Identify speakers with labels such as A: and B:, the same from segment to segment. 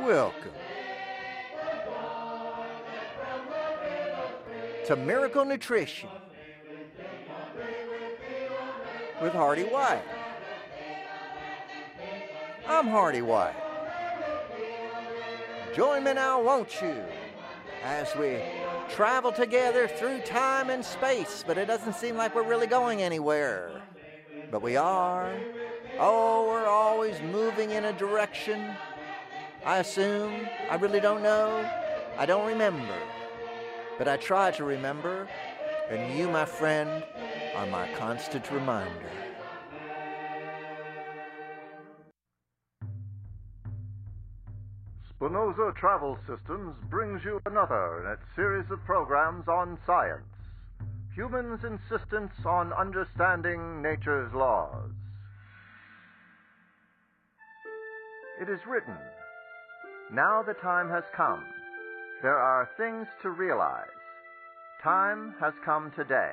A: Welcome to Miracle Nutrition with Hardy White. I'm Hardy White. Join me now, won't you, as we travel together through time and space, but it doesn't seem like we're really going anywhere. But we are. Oh, we're always moving in a direction. I assume. I really don't know. I don't remember. But I try to remember, and you, my friend, are my constant reminder.
B: Spinoza Travel Systems brings you another in its series of programs on science. Humans' insistence on understanding nature's laws. It is written, "Now the time has come. There are things to realize. Time has come today.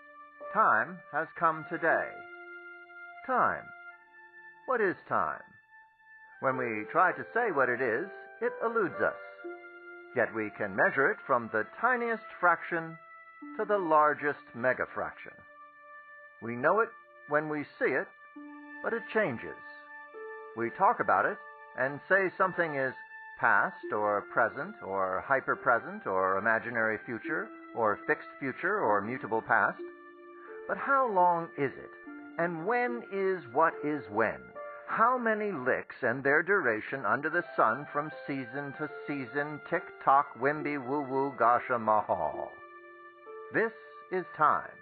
B: Time has come today. Time. What is time? When we try to say what it is, it eludes us. Yet we can measure it from the tiniest fraction to the largest megafraction. We know it when we see it, but it changes. We talk about it and say something is past or present or hyper-present or imaginary future or fixed future or mutable past. But how long is it? And when is what is when? How many licks and their duration under the sun from season to season, tick-tock, wimby, woo-woo, gasha, mahal? This is time.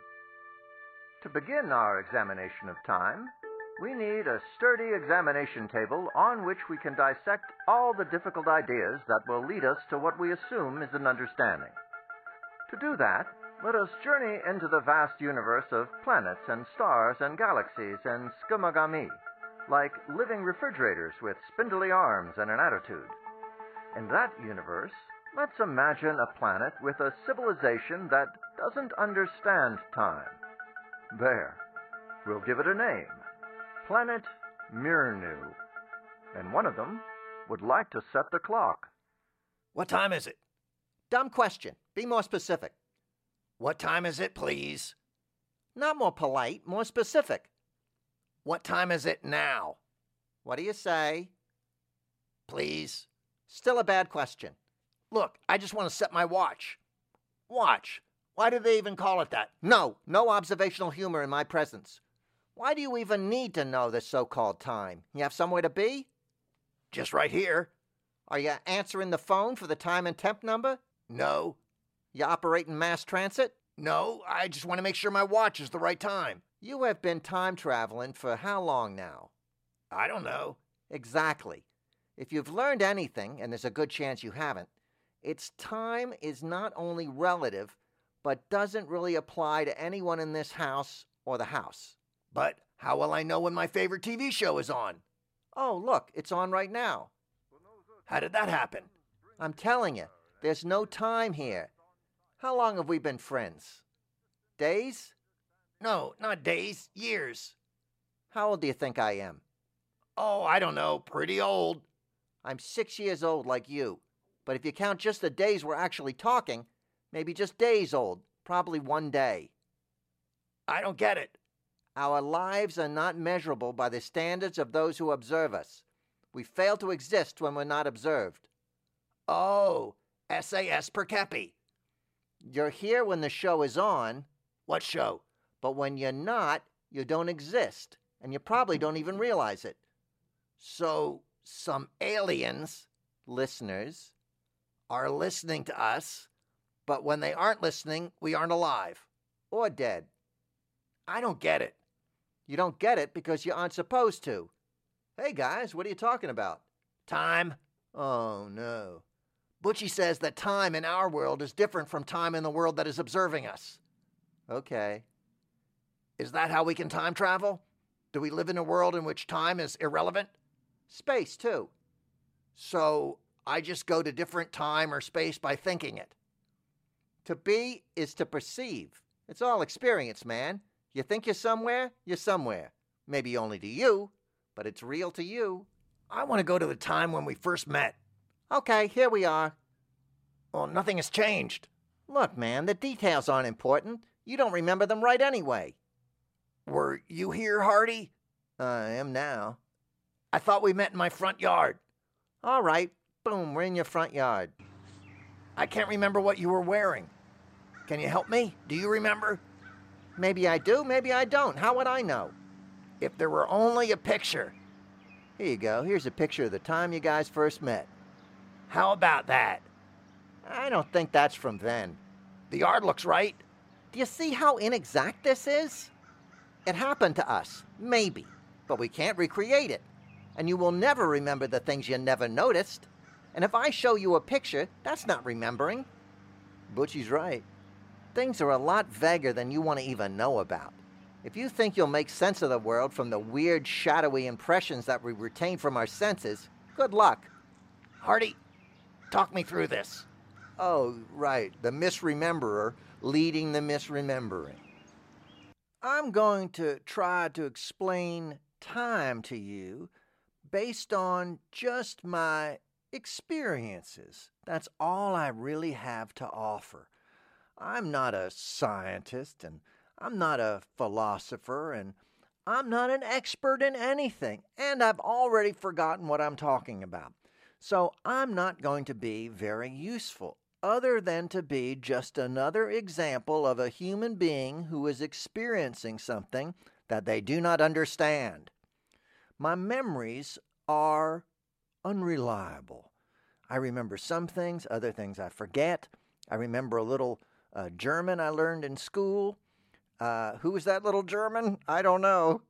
B: To begin our examination of time, we need a sturdy examination table on which we can dissect all the difficult ideas that will lead us to what we assume is an understanding. To do that, let us journey into the vast universe of planets and stars and galaxies and skimagami, like living refrigerators with spindly arms and an attitude. In that universe, let's imagine a planet with a civilization that doesn't understand time. There. We'll give it a name. Planet Mirnu. And one of them would like to set the clock.
C: What time is it?
A: Dumb question. Be more specific.
C: What time is it, please?
A: Not more polite, more specific.
C: What time is it now?
A: What do you say?
C: Please.
A: Still a bad question.
C: Look, I just want to set my watch. Watch. Why do they even call it that?
A: No observational humor in my presence. Why do you even need to know the so-called time? You have somewhere to be?
C: Just right here.
A: Are you answering the phone for the time and temp number?
C: No.
A: You operating mass transit?
C: No, I just want to make sure my watch is the right time.
A: You have been time traveling for how long now?
C: I don't know.
A: Exactly. If you've learned anything, and there's a good chance you haven't, it's time is not only relative, but doesn't really apply to anyone in this house or the house.
C: But how will I know when my favorite TV show is on?
A: Oh, look, it's on right now.
C: How did that happen?
A: I'm telling you, there's no time here. How long have we been friends? Days?
C: No, not days, years.
A: How old do you think I am?
C: Oh, I don't know, pretty old.
A: I'm 6 years old like you. But if you count just the days we're actually talking, maybe just days old, probably one day.
C: I don't get it.
A: Our lives are not measurable by the standards of those who observe us. We fail to exist when we're not observed.
C: Oh, SAS per Kepi.
A: You're here when the show is on.
C: What show?
A: But when you're not, you don't exist, and you probably don't even realize it.
C: So, some aliens,
A: listeners,
C: are listening to us, but when they aren't listening, we aren't alive.
A: Or dead.
C: I don't get it.
A: You don't get it because you aren't supposed to. Hey guys, what are you talking about?
C: Time.
A: Oh no.
C: Butchie says that time in our world is different from time in the world that is observing us.
A: Okay.
C: Is that how we can time travel? Do we live in a world in which time is irrelevant?
A: Space, too.
C: So I just go to different time or space by thinking it.
A: To be is to perceive. It's all experience, man. You think you're somewhere, you're somewhere. Maybe only to you, but it's real to you.
C: I want to go to the time when we first met.
A: Okay, here we are.
C: Well, nothing has changed.
A: Look, man, the details aren't important. You don't remember them right anyway.
C: Were you here, Hardy?
A: I am now.
C: I thought we met in my front yard.
A: All right, boom, we're in your front yard.
C: I can't remember what you were wearing. Can you help me? Do you remember?
A: Maybe I do, maybe I don't. How would I know?
C: If there were only a picture.
A: Here you go. Here's a picture of the time you guys first met.
C: How about that?
A: I don't think that's from then.
C: The yard looks right.
A: Do you see how inexact this is? It happened to us, maybe, but we can't recreate it. And you will never remember the things you never noticed. And if I show you a picture, that's not remembering. Butchie's right. Things are a lot vaguer than you want to even know about. If you think you'll make sense of the world from the weird, shadowy impressions that we retain from our senses, good luck.
C: Hardy, talk me through this.
A: Oh, right, the misrememberer leading the misremembering. I'm going to try to explain time to you based on just my experiences. That's all I really have to offer. I'm not a scientist, and I'm not a philosopher, and I'm not an expert in anything, and I've already forgotten what I'm talking about. So I'm not going to be very useful, other than to be just another example of a human being who is experiencing something that they do not understand. My memories are unreliable. I remember some things, other things I forget. I remember a little German I learned in school. Who was that little German? I don't know.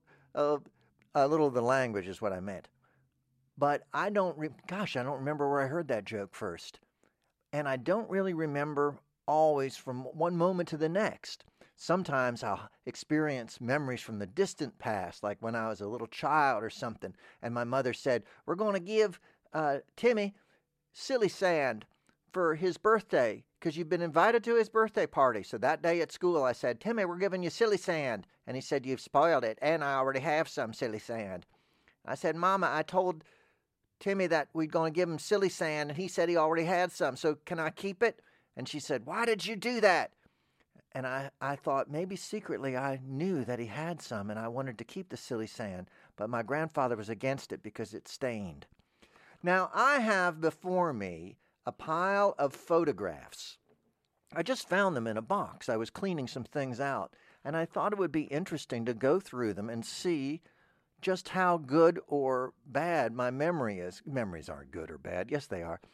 A: A little of the language is what I meant. But I don't remember where I heard that joke first. And I don't really remember always from one moment to the next. Sometimes I'll experience memories from the distant past, like when I was a little child or something, and my mother said, "We're going to give Timmy silly sand for his birthday, because you've been invited to his birthday party." So that day at school I said, "Timmy, we're giving you silly sand." And he said, "You've spoiled it, and I already have some silly sand." I said, "Mama, I told Timmy that we're going to give him silly sand, and he said he already had some, so can I keep it?" And she said, "Why did you do that?" And I thought maybe secretly I knew that he had some, and I wanted to keep the silly sand, but my grandfather was against it because it stained. Now, I have before me a pile of photographs. I just found them in a box. I was cleaning some things out, and I thought it would be interesting to go through them and see just how good or bad my memory is. Memories aren't good or bad. Yes, they are.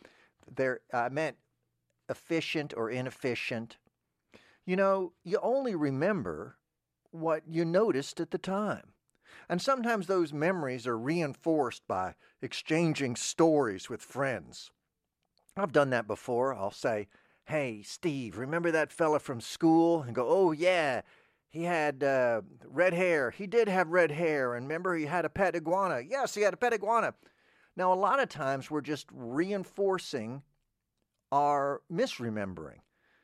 A: I meant efficient or inefficient. You know, you only remember what you noticed at the time. And sometimes those memories are reinforced by exchanging stories with friends. I've done that before. I'll say, "Hey, Steve, remember that fella from school?" And go, "Oh, yeah, he had red hair. He did have red hair. And remember, he had a pet iguana." "Yes, he had a pet iguana." Now, a lot of times we're just reinforcing our misremembering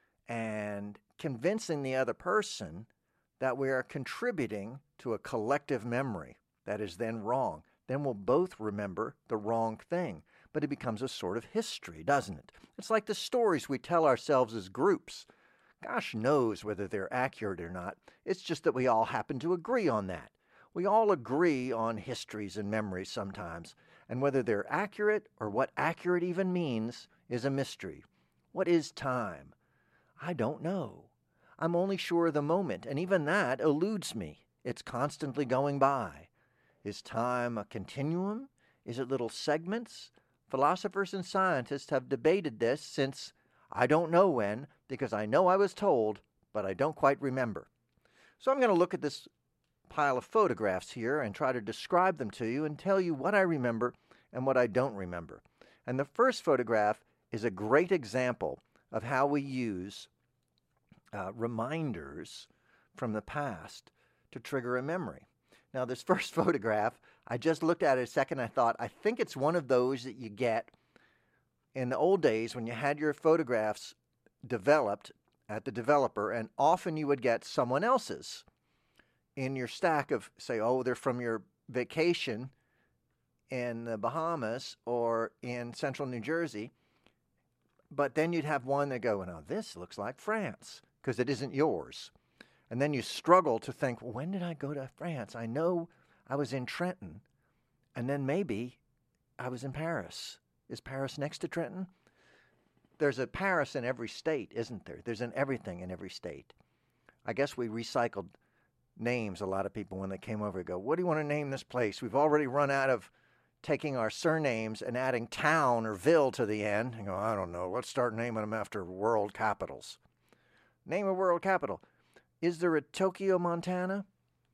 A: and convincing the other person that we are contributing to a collective memory that is then wrong. Then we'll both remember the wrong thing. But it becomes a sort of history, doesn't it? It's like the stories we tell ourselves as groups. Gosh knows whether they're accurate or not. It's just that we all happen to agree on that. We all agree on histories and memories sometimes, and whether they're accurate or what accurate even means is a mystery. What is time? I don't know. I'm only sure of the moment, and even that eludes me. It's constantly going by. Is time a continuum? Is it little segments? Philosophers and scientists have debated this since I don't know when, because I know I was told, but I don't quite remember. So I'm going to look at this pile of photographs here and try to describe them to you and tell you what I remember and what I don't remember. And the first photograph is a great example of how we use reminders from the past to trigger a memory. Now, this first photograph, I just looked at it a second. I thought, I think it's one of those that you get in the old days when you had your photographs developed at the developer, and often you would get someone else's in your stack of, say, oh, they're from your vacation in the Bahamas or in central New Jersey, But then you'd have one that go, now this looks like France, because it isn't yours. And then you struggle to think, well, when did I go to France? I know I was in Trenton, and then maybe I was in Paris. Is Paris next to Trenton? There's a Paris in every state, isn't there? There's an everything in every state. I guess we recycled names. A lot of people, when they came over, go, what do you want to name this place? We've already run out of taking our surnames and adding town or ville to the end. And go, I don't know. Let's start naming them after world capitals. Name a world capital. Is there a Tokyo, Montana?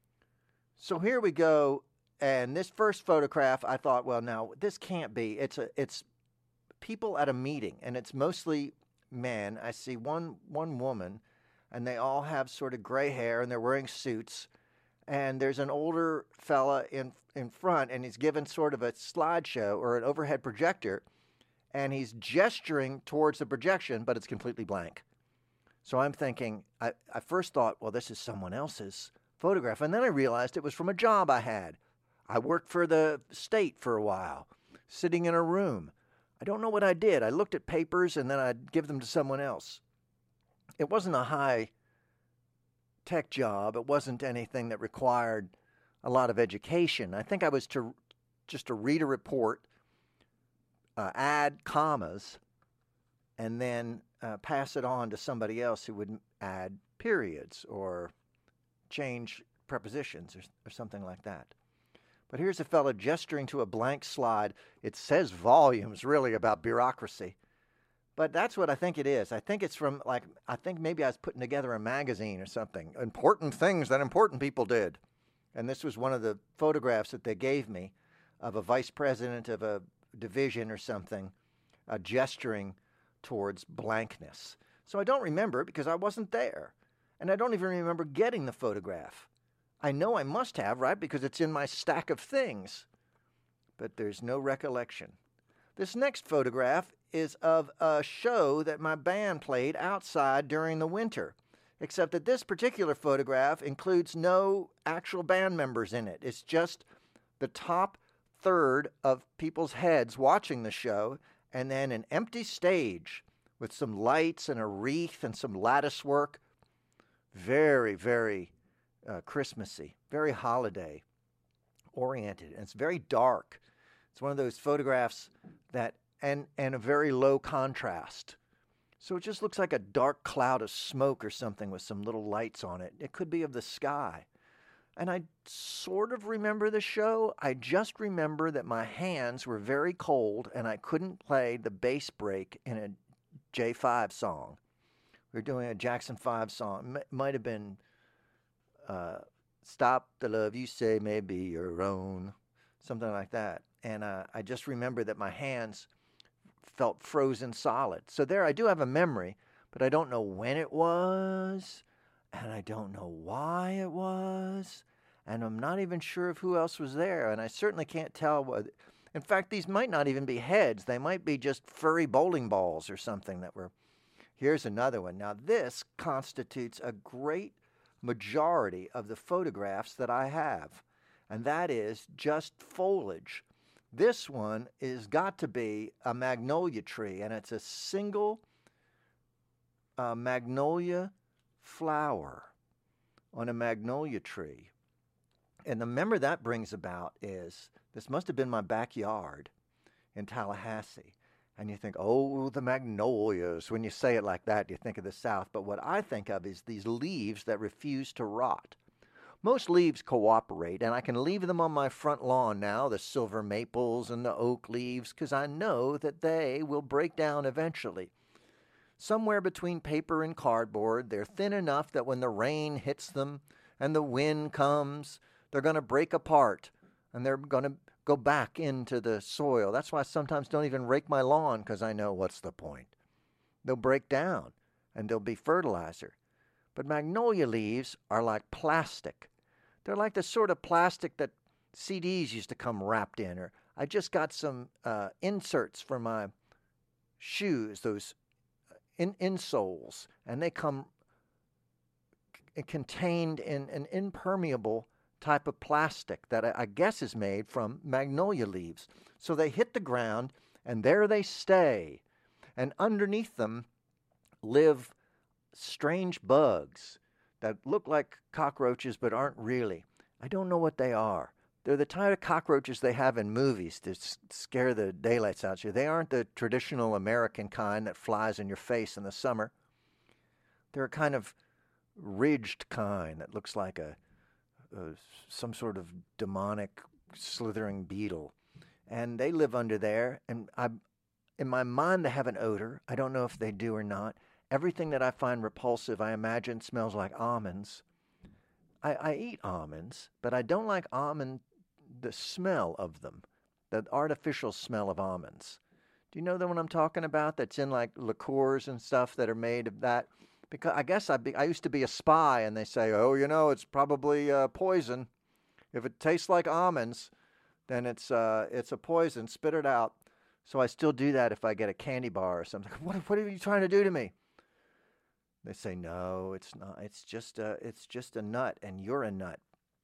A: So here we go. And this first photograph, I thought, well, now this can't be. It's people at a meeting, and it's mostly men. I see one woman, and they all have sort of gray hair, and they're wearing suits. And there's an older fella in front, and he's given sort of a slideshow or an overhead projector, and he's gesturing towards the projection, but it's completely blank. So I'm thinking, I first thought, well, this is someone else's photograph. And then I realized it was from a job I had. I worked for the state for a while, sitting in a room. I don't know what I did. I looked at papers, and then I'd give them to someone else. It wasn't a high-tech job. It wasn't anything that required a lot of education. I think I was just to read a report, add commas, and then pass it on to somebody else who would add periods or change prepositions or something like that. But here's a fellow gesturing to a blank slide. It says volumes, really, about bureaucracy. But that's what I think it is. I think it's from, I think maybe I was putting together a magazine or something. Important things that important people did. And this was one of the photographs that they gave me of a vice president of a division or something gesturing towards blankness. So I don't remember because I wasn't there. And I don't even remember getting the photograph. I know I must have, right, because it's in my stack of things. But there's no recollection. This next photograph is of a show that my band played outside during the winter, except that this particular photograph includes no actual band members in it. It's just the top third of people's heads watching the show, and then an empty stage with some lights and a wreath and some lattice work. Very, very Christmassy, very holiday oriented, and it's very dark. It's one of those photographs that, and a very low contrast. So it just looks like a dark cloud of smoke or something with some little lights on it. It could be of the sky. And I sort of remember the show. I just remember that my hands were very cold and I couldn't play the bass break in a J5 song. We were doing a Jackson 5 song. It might have been Stop the Love You Say May Be Your Own, something like that. And I just remember that my hands felt frozen solid. So there, I do have a memory, but I don't know when it was, and I don't know why it was, and I'm not even sure of who else was there, and I certainly can't tell what. In fact, these might not even be heads. They might be just furry bowling balls or something that were. Here's another one. Now, this constitutes a great majority of the photographs that I have, and that is just foliage. This one is got to be a magnolia tree, and it's a single magnolia flower on a magnolia tree. And the memory that brings about is, this must have been my backyard in Tallahassee. And you think, oh, the magnolias. When you say it like that, you think of the South. But what I think of is these leaves that refuse to rot. Most leaves cooperate, and I can leave them on my front lawn now, the silver maples and the oak leaves, because I know that they will break down eventually. Somewhere between paper and cardboard, they're thin enough that when the rain hits them and the wind comes, they're going to break apart, and they're going to go back into the soil. That's why I sometimes don't even rake my lawn, because I know what's the point. They'll break down, and they'll be fertilizer. But magnolia leaves are like plastic. They're like the sort of plastic that CDs used to come wrapped in. Or I just got some inserts for my shoes, those insoles, and they come contained in an impermeable type of plastic that I guess is made from magnolia leaves. So they hit the ground, and there they stay. And underneath them live strange bugs that look like cockroaches but aren't really. I don't know what they are. They're the type of cockroaches they have in movies to scare the daylights out of you. They aren't the traditional American kind that flies in your face in the summer. They're a kind of ridged kind that looks like some sort of demonic slithering beetle. And they live under there, and in my mind they have an odor. I don't know if they do or not. Everything that I find repulsive, I imagine, smells like almonds. I eat almonds, but I don't like the smell of them, the artificial smell of almonds. Do you know the one I'm talking about that's in like liqueurs and stuff that are made of that? Because I guess I used to be a spy, and they say, oh, it's probably poison. If it tastes like almonds, then it's a poison. Spit it out. So I still do that if I get a candy bar or something. What are you trying to do to me? They say, no, it's not. It's just a nut, and you're a nut.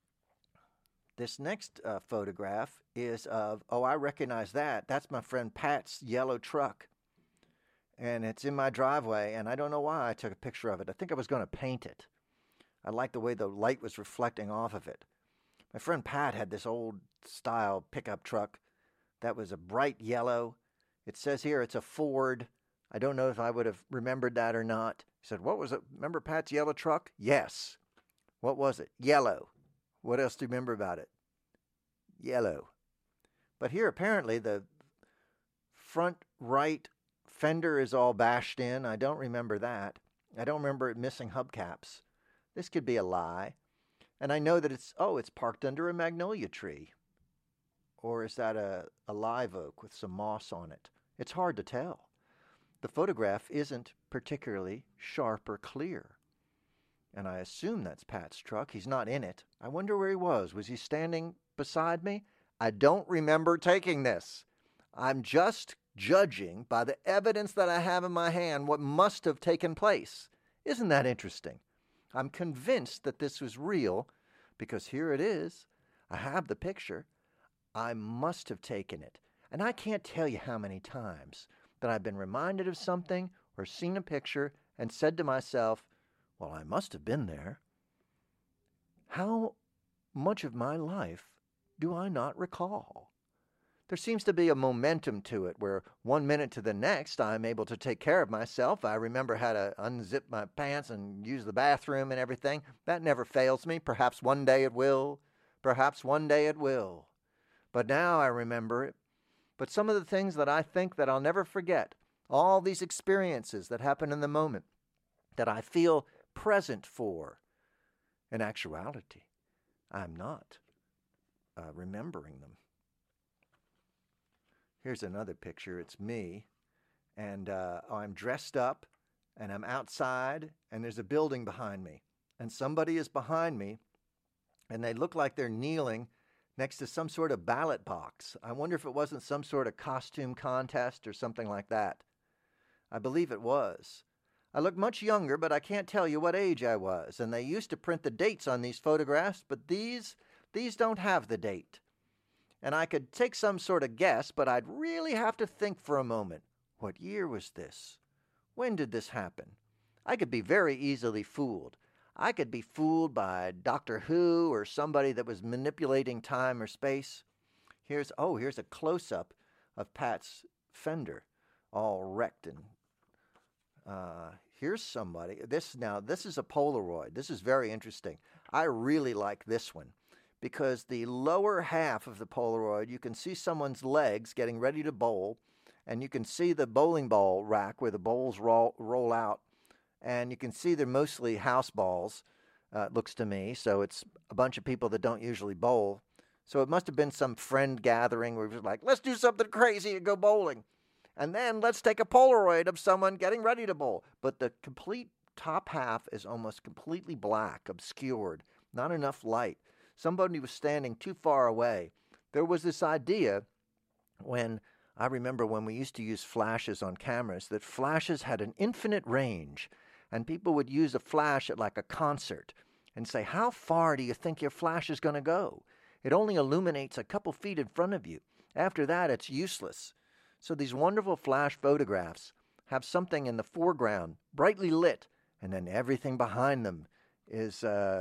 A: This next photograph is of, I recognize that. That's my friend Pat's yellow truck. And it's in my driveway, and I don't know why I took a picture of it. I think I was going to paint it. I liked the way the light was reflecting off of it. My friend Pat had this old-style pickup truck that was a bright yellow. It says here it's a Ford. I don't know if I would have remembered that or not. He said, what was it? Remember Pat's yellow truck? Yes. What was it? Yellow. What else do you remember about it? Yellow. But here, apparently, the front right fender is all bashed in. I don't remember that. I don't remember it missing hubcaps. This could be a lie. And I know that it's parked under a magnolia tree. Or is that a live oak with some moss on it? It's hard to tell. The photograph isn't particularly sharp or clear. And I assume that's Pat's truck. He's not in it. I wonder where he was. Was he standing beside me? I don't remember taking this. I'm just judging by the evidence that I have in my hand what must have taken place. Isn't that interesting? I'm convinced that this was real because here it is. I have the picture. I must have taken it. And I can't tell you how many times that I've been reminded of something or seen a picture and said to myself, well, I must have been there. How much of my life do I not recall? There seems to be a momentum to it where 1 minute to the next I'm able to take care of myself. I remember how to unzip my pants and use the bathroom and everything. That never fails me. Perhaps one day it will. Perhaps one day it will. But now I remember it. But some of the things that I think that I'll never forget, all these experiences that happen in the moment that I feel present for, in actuality, I'm not remembering them. Here's another picture. It's me, and I'm dressed up, and I'm outside, and there's a building behind me, and somebody is behind me, and they look like they're kneeling next to some sort of ballot box. I wonder if it wasn't some sort of costume contest or something like that. I believe it was. I look much younger, but I can't tell you what age I was, and they used to print the dates on these photographs, but these don't have the date. And I could take some sort of guess, but I'd really have to think for a moment. What year was this? When did this happen? I could be very easily fooled. I could be fooled by Doctor Who or somebody that was manipulating time or space. Here's a close-up of Pat's fender, all wrecked. And here's somebody. This is a Polaroid. This is very interesting. I really like this one because the lower half of the Polaroid, you can see someone's legs getting ready to bowl, and you can see the bowling ball rack where the bowls roll out. And you can see they're mostly house balls, it looks to me. So it's a bunch of people that don't usually bowl. So it must have been some friend gathering where it was like, let's do something crazy and go bowling. And then let's take a Polaroid of someone getting ready to bowl. But the complete top half is almost completely black, obscured, not enough light. Somebody was standing too far away. There was this idea I remember when we used to use flashes on cameras, that flashes had an infinite range. And people would use a flash at like a concert and say, how far do you think your flash is going to go? It only illuminates a couple feet in front of you. After that, it's useless. So these wonderful flash photographs have something in the foreground, brightly lit, and then everything behind them is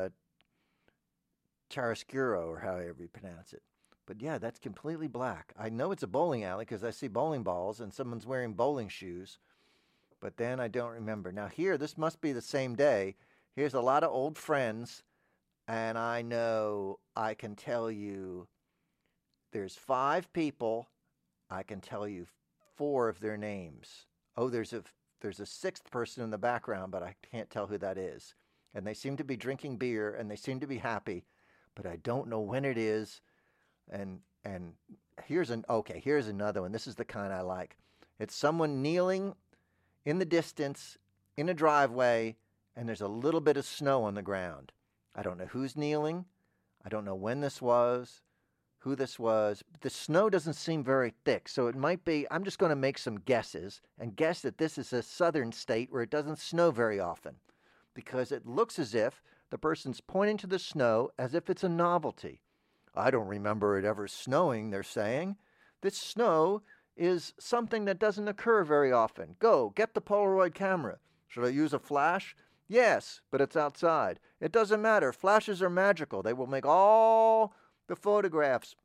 A: chiaroscuro, or however you pronounce it. But yeah, that's completely black. I know it's a bowling alley because I see bowling balls and someone's wearing bowling shoes, but then I don't remember. Now here, this must be the same day. Here's a lot of old friends, and I know I can tell you there's 5 people. I can tell you 4 of their names. Oh, there's a 6th person in the background, but I can't tell who that is. And they seem to be drinking beer, and they seem to be happy, but I don't know when it is. And here's another one. This is the kind I like. It's someone kneeling in the distance in a driveway, and there's a little bit of snow on the ground. I don't know who's kneeling. I don't know when this was, who this was. The snow doesn't seem very thick, so it might be, I'm just going to make some guesses and guess that this is a southern state where it doesn't snow very often, because it looks as if the person's pointing to the snow as if it's a novelty. I don't remember it ever snowing, they're saying. This snow is something that doesn't occur very often. Go, get the Polaroid camera. Should I use a flash? Yes, but it's outside. It doesn't matter. Flashes are magical. They will make all the photographs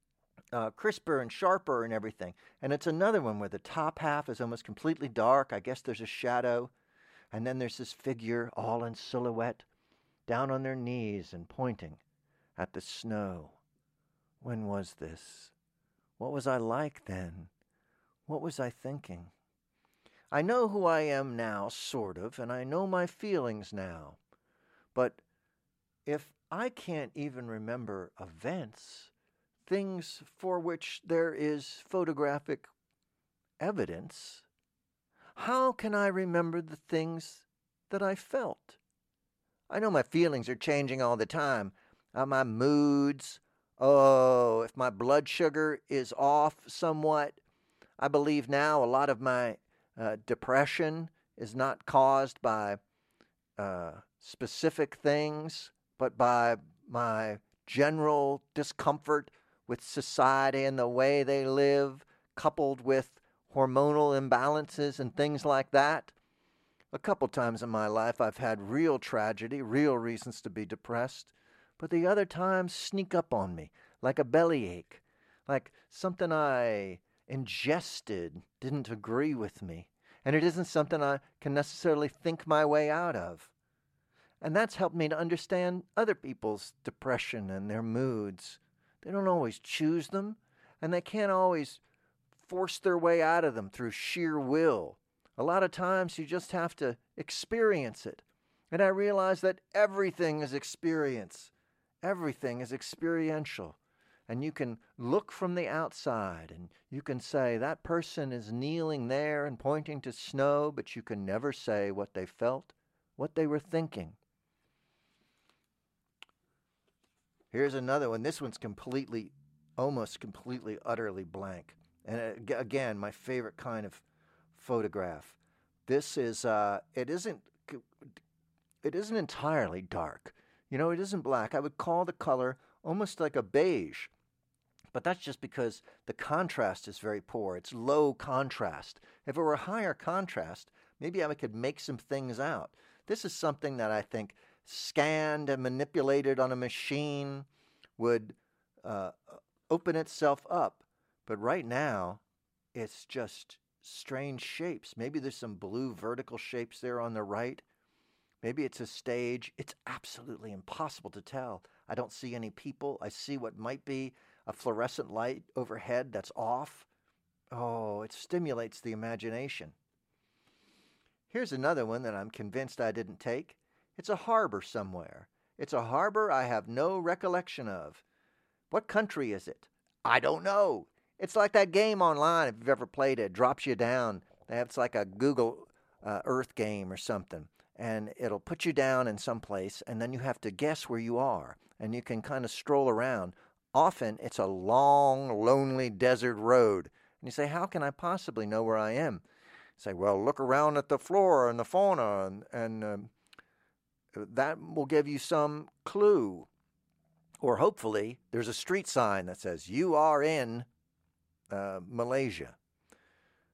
A: crisper and sharper and everything. And it's another one where the top half is almost completely dark. I guess there's a shadow. And then there's this figure all in silhouette, down on their knees and pointing at the snow. When was this? What was I like then? What was I thinking? I know who I am now, sort of, and I know my feelings now. But if I can't even remember events, things for which there is photographic evidence, how can I remember the things that I felt? I know my feelings are changing all the time. My moods. Oh, if my blood sugar is off somewhat, I believe now a lot of my depression is not caused by specific things, but by my general discomfort with society and the way they live, coupled with hormonal imbalances and things like that. A couple times in my life I've had real tragedy, real reasons to be depressed, but the other times sneak up on me like a bellyache, like something I ingested didn't agree with me, and it isn't something I can necessarily think my way out of. And that's helped me to understand other people's depression and their moods. They don't always choose them, and they can't always force their way out of them through sheer will. A lot of times you just have to experience it. And I realize that everything is experience. Everything is experiential. And you can look from the outside and you can say that person is kneeling there and pointing to snow, but you can never say what they felt, what they were thinking. Here's another one. This one's almost completely, utterly blank. And again, my favorite kind of photograph. This is, it isn't entirely dark. You know, it isn't black. I would call the color almost like a beige. But that's just because the contrast is very poor. It's low contrast. If it were higher contrast, maybe I could make some things out. This is something that I think scanned and manipulated on a machine would open itself up. But right now, it's just strange shapes. Maybe there's some blue vertical shapes there on the right. Maybe it's a stage. It's absolutely impossible to tell. I don't see any people. I see what might be a fluorescent light overhead that's off. Oh, it stimulates the imagination. Here's another one that I'm convinced I didn't take. It's a harbor somewhere. It's a harbor I have no recollection of. What country is it? I don't know. It's like that game online, if you've ever played it, drops you down. It's like a Google Earth game or something. And it'll put you down in some place, and then you have to guess where you are. And you can kind of stroll around. Often, it's a long, lonely desert road. And you say, how can I possibly know where I am? You say, well, look around at the flora and the fauna, and that will give you some clue. Or hopefully, there's a street sign that says, you are in Malaysia.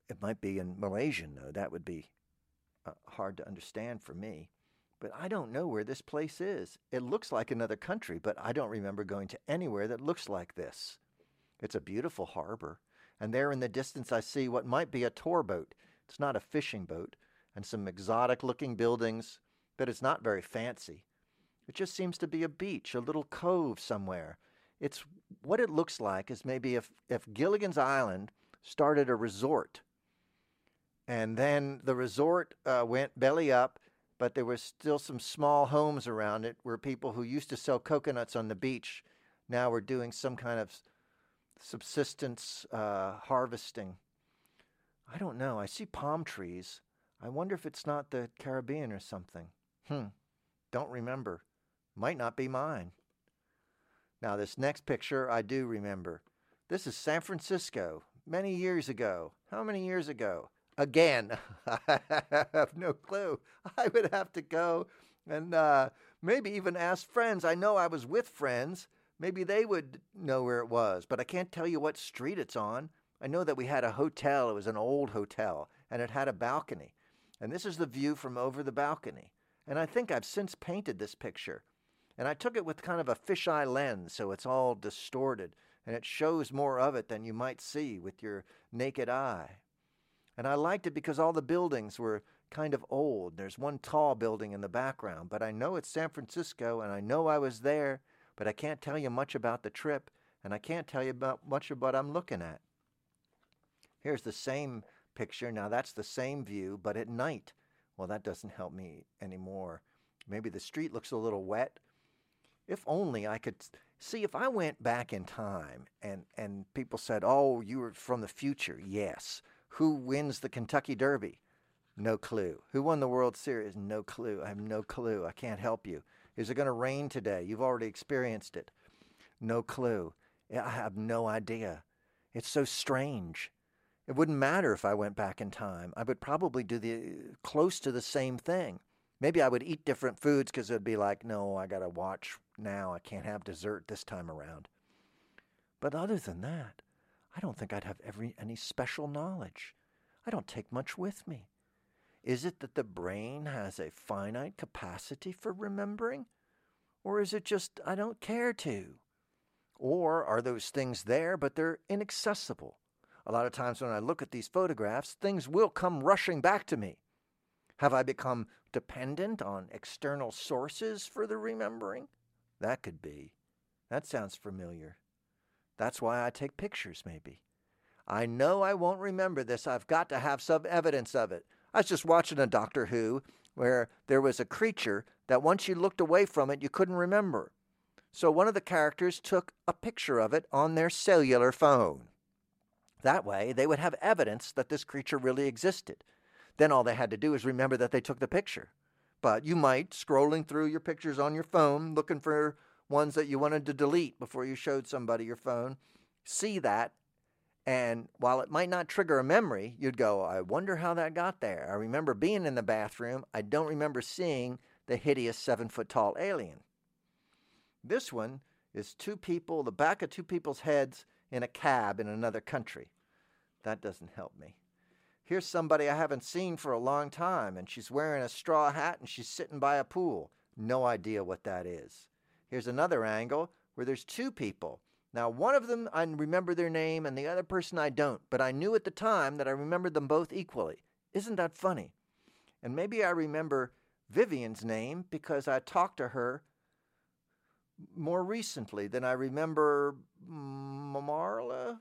C: It might be in Malaysian, though. That would be hard to understand for me. But I don't know where this place is. It looks like another country, but I don't remember going to anywhere that looks like this. It's a beautiful harbor, and there in the distance I see what might be a tour boat. It's not a fishing boat, and some exotic-looking buildings, but it's not very fancy. It just seems to be a beach, a little cove somewhere. It's what it looks like is maybe if Gilligan's Island started a resort, and then the resort went belly up, but there were still some small homes around it where people who used to sell coconuts on the beach now were doing some kind of subsistence harvesting. I don't know. I see palm trees. I wonder if it's not the Caribbean or something. Don't remember. Might not be mine. Now, this next picture I do remember. This is San Francisco, many years ago. How many years ago? Again, I have no clue. I would have to go and maybe even ask friends. I know I was with friends. Maybe they would know where it was, but I can't tell you what street it's on. I know that we had a hotel. It was an old hotel, and it had a balcony. And this is the view from over the balcony. And I think I've since painted this picture. And I took it with kind of a fisheye lens, so it's all distorted, and it shows more of it than you might see with your naked eye. And I liked it because all the buildings were kind of old. There's one tall building in the background, but I know it's San Francisco, and I know I was there, but I can't tell you much about the trip, and I can't tell you much about what I'm looking at. Here's the same picture. Now, that's the same view, but at night. Well, that doesn't help me anymore. Maybe the street looks a little wet. If only I could see, if I went back in time and people said, oh, you were from the future. Yes. Who wins the Kentucky Derby? No clue. Who won the World Series? No clue. I have no clue. I can't help you. Is it going to rain today? You've already experienced it. No clue. I have no idea. It's so strange. It wouldn't matter if I went back in time. I would probably do close to the same thing. Maybe I would eat different foods because it would be like, no, I got to watch now. I can't have dessert this time around. But other than that, I don't think I'd have any special knowledge. I don't take much with me. Is it that the brain has a finite capacity for remembering? Or is it just I don't care to? Or are those things there, but they're inaccessible? A lot of times when I look at these photographs, things will come rushing back to me. Have I become dependent on external sources for the remembering? That could be. That sounds familiar. That's why I take pictures, maybe. I know I won't remember this. I've got to have some evidence of it. I was just watching a Doctor Who where there was a creature that once you looked away from it, you couldn't remember. So one of the characters took a picture of it on their cellular phone. That way, they would have evidence that this creature really existed. Then all they had to do is remember that they took the picture. But you might, scrolling through your pictures on your phone, looking for ones that you wanted to delete before you showed somebody your phone, see that, and while it might not trigger a memory, you'd go, I wonder how that got there. I remember being in the bathroom. I don't remember seeing the hideous 7-foot-tall alien. This one is two people, the back of two people's heads in a cab in another country. That doesn't help me. Here's somebody I haven't seen for a long time, and she's wearing a straw hat, and she's sitting by a pool. No idea what that is. Here's another angle where there's two people. Now, one of them, I remember their name, and the other person I don't, but I knew at the time that I remembered them both equally. Isn't that funny? And maybe I remember Vivian's name because I talked to her more recently than I remember Moira.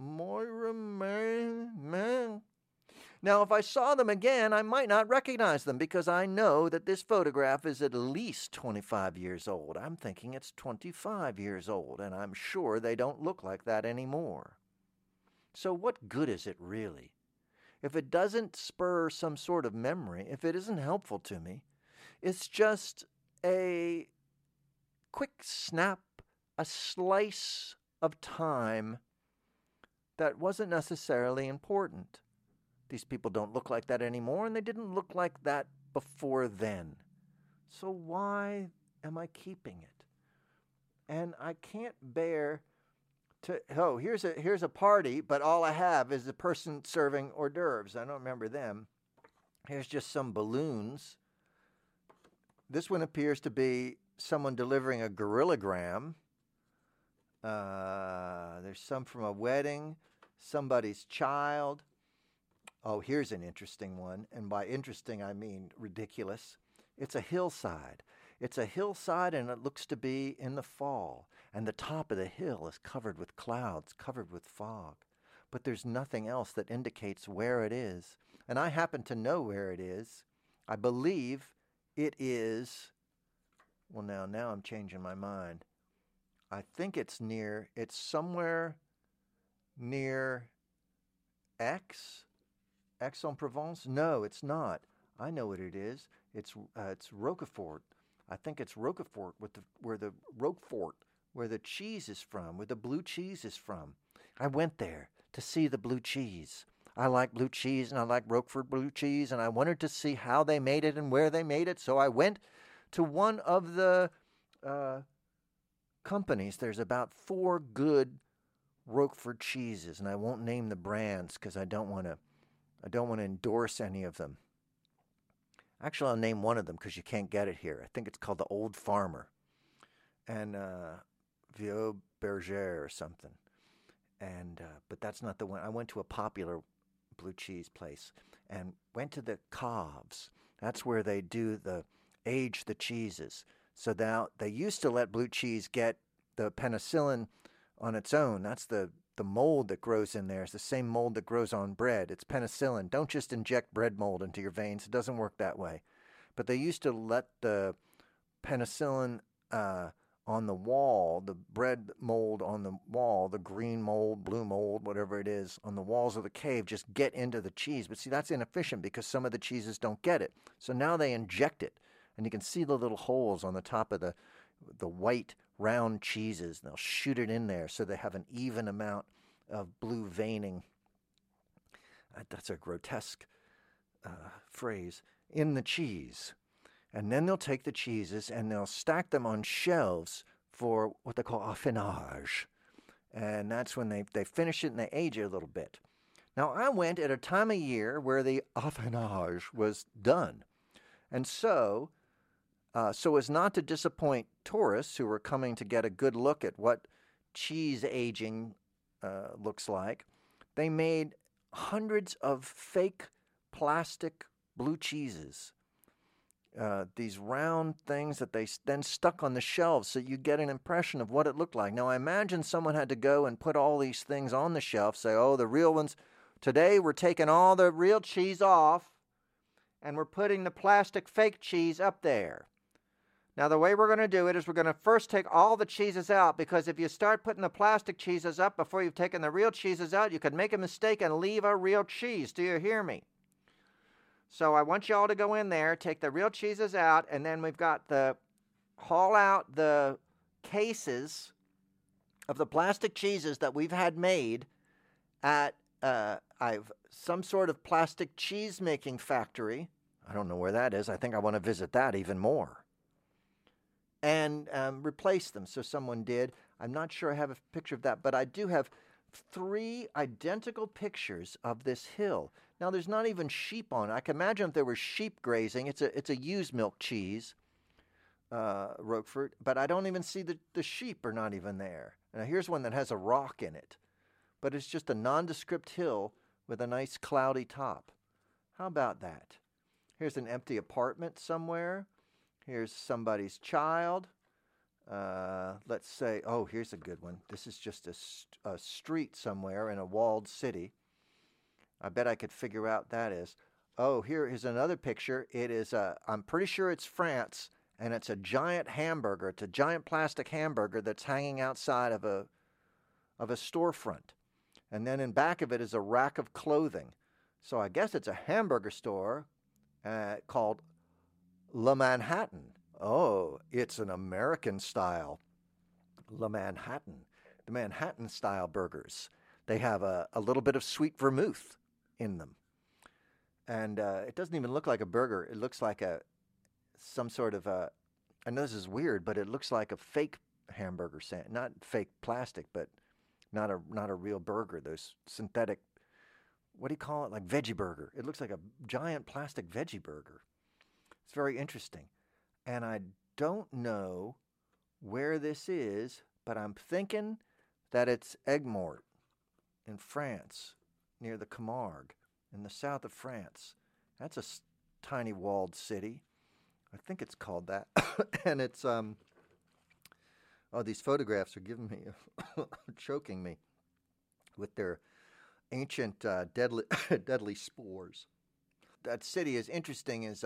C: Now, if I saw them again, I might not recognize them because I know that this photograph is at least 25 years old. I'm thinking it's 25 years old, and I'm sure they don't look like that anymore. So what good is it really? If it doesn't spur some sort of memory, if it isn't helpful to me, it's just a quick snap, a slice of time that wasn't necessarily important. These people don't look like that anymore, and they didn't look like that before then. So why am I keeping it? And I can't bear here's a party, but all I have is the person serving hors d'oeuvres. I don't remember them. Here's just some balloons. This one appears to be someone delivering a gorillagram. There's some from a wedding, somebody's child. Oh, here's an interesting one, and by interesting I mean ridiculous. It's a hillside. It's a hillside, and it looks to be in the fall, and the top of the hill is covered with clouds, covered with fog. But there's nothing else that indicates where it is, and I happen to know where it is. I believe it is, well, now I'm changing my mind. I think it's somewhere near Aix-en-Provence? No, it's not. I know what it is. It's Roquefort. I think it's Roquefort where the cheese is from, where the blue cheese is from. I went there to see the blue cheese. I like blue cheese, and I like Roquefort blue cheese, and I wanted to see how they made it and where they made it. So I went to one of the companies. There's about 4 good Roquefort cheeses, and I won't name the brands because I don't want to endorse any of them. Actually, I'll name one of them because you can't get it here. I think it's called the Old Farmer, and Vieux Berger or something. And but that's not the one. I went to a popular blue cheese place and went to the Coves. That's where they age the cheeses. So now they used to let blue cheese get the penicillin on its own. That's the mold that grows in there. It's the same mold that grows on bread. It's penicillin. Don't just inject bread mold into your veins. It doesn't work that way. But they used to let the penicillin on the wall, the bread mold on the wall, the green mold, blue mold, whatever it is, on the walls of the cave, just get into the cheese. But see, that's inefficient because some of the cheeses don't get it. So now they inject it. And you can see the little holes on the top of the white round cheeses. They'll shoot it in there so they have an even amount of blue veining. That's a grotesque phrase. In the cheese. And then they'll take the cheeses and they'll stack them on shelves for what they call affinage. And that's when they finish it and they age it a little bit. Now, I went at a time of year where the affinage was done. And so as not to disappoint tourists who were coming to get a good look at what cheese aging looks like, they made hundreds of fake plastic blue cheeses. These round things that they then stuck on the shelves so you get an impression of what it looked like. Now, I imagine someone had to go and put all these things on the shelf, say, oh, the real ones. Today we're taking all the real cheese off and we're putting the plastic fake cheese up there. Now, the way we're going to do it is we're going to first take all the cheeses out, because if you start putting the plastic cheeses up before you've taken the real cheeses out, you could make a mistake and leave a real cheese. Do you hear me? So I want you all to go in there, take the real cheeses out, and then we've got haul out the cases of the plastic cheeses that we've had made at some sort of plastic cheese making factory. I don't know where that is. I think I want to visit that even more. And replace them. So someone did. I'm not sure I have a picture of that, but I do have 3 identical pictures of this hill. Now, there's not even sheep on it. I can imagine if there were sheep grazing. It's a used milk cheese, Roquefort, but I don't even see the sheep are not even there. Now, here's one that has a rock in it, but it's just a nondescript hill with a nice cloudy top. How about that? Here's an empty apartment somewhere. Here's somebody's child. Let's say, oh, here's a good one. This is just a street somewhere in a walled city. I bet I could figure out that is. Oh, here is another picture. It is, I'm pretty sure it's France, and it's a giant hamburger. It's a giant plastic hamburger that's hanging outside of a storefront. And then in back of it is a rack of clothing. So I guess it's a hamburger store called Le Manhattan. Oh, it's an American style Le Manhattan. The Manhattan style burgers. They have a little bit of sweet vermouth in them. And it doesn't even look like a burger. It looks like some sort of I know this is weird, but it looks like a fake hamburger sandwich. Not fake plastic, but not a real burger. Those synthetic, what do you call it? Like veggie burger. It looks like a giant plastic veggie burger. It's very interesting. And I don't know where this is, but I'm thinking that it's Aigues-Mortes in France, near the Camargue, in the south of France. That's a tiny walled city. I think it's called that. And it's, these photographs are giving me, choking me with their ancient deadly, deadly spores. That city is interesting as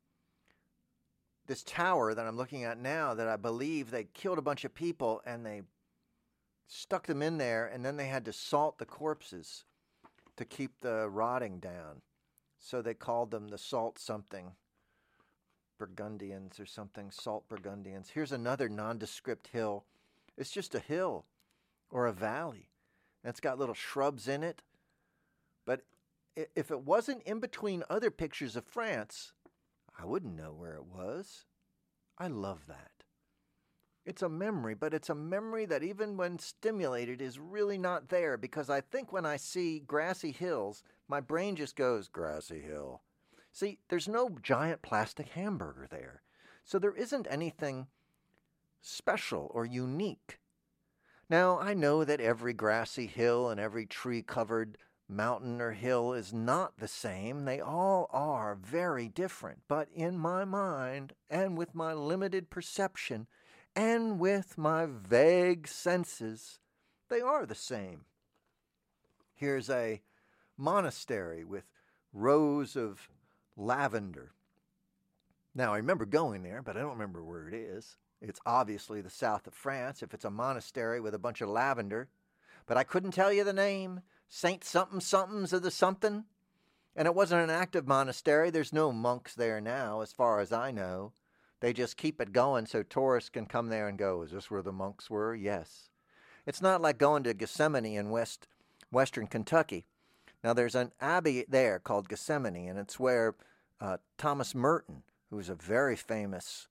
C: this tower that I'm looking at now, that I believe they killed a bunch of people and they stuck them in there, and then they had to salt the corpses to keep the rotting down. So they called them the salt something, Burgundians or something, salt Burgundians. Here's another nondescript hill. It's just a hill or a valley, and it's got little shrubs in it. But if it wasn't in between other pictures of France, I wouldn't know where it was. I love that. It's a memory, but it's a memory that even when stimulated is really not there, because I think when I see grassy hills, my brain just goes, grassy hill. See, there's no giant plastic hamburger there, so there isn't anything special or unique. Now, I know that every grassy hill and every tree-covered mountain or hill is not the same. They all are very different. But in my mind, and with my limited perception, and with my vague senses, they are the same. Here's a monastery with rows of lavender. Now, I remember going there, but I don't remember where it is. It's obviously the south of France if it's a monastery with a bunch of lavender. But I couldn't tell you the name. Saint something somethings of the something. And it wasn't an active monastery. There's no monks there now, as far as I know. They just keep it going so tourists can come there and go, is this where the monks were? Yes. It's not like going to Gethsemane in western Kentucky. Now, there's an abbey there called Gethsemane, and it's where Thomas Merton, who's a very famous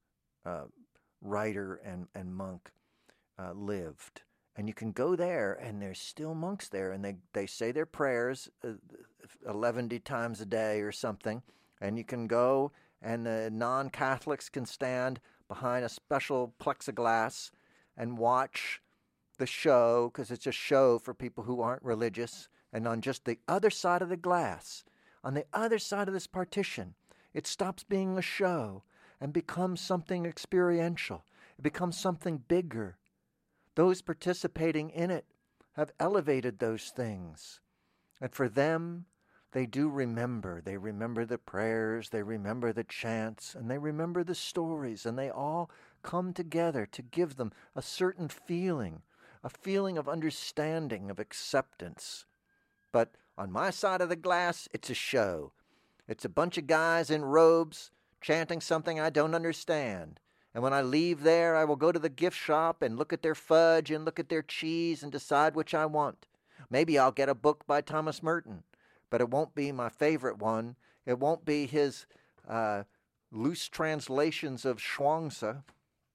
C: writer and monk, lived. And you can go there, and there's still monks there, and they say their prayers 11 times a day or something, and you can go, and the non-Catholics can stand behind a special plexiglass and watch the show, because it's a show for people who aren't religious. And on just the other side of the glass, on the other side of this partition, it stops being a show and becomes something experiential. It becomes something bigger. Those participating in it have elevated those things. And for them, they do remember. They remember the prayers, they remember the chants, and they remember the stories, and they all come together to give them a certain feeling, a feeling of understanding, of acceptance. But on my side of the glass, it's a show. It's a bunch of guys in robes chanting something I don't understand. And when I leave there, I will go to the gift shop and look at their fudge and look at their cheese and decide which I want. Maybe I'll get a book by Thomas Merton, but it won't be my favorite one. It won't be his loose translations of Chuang-Tzu.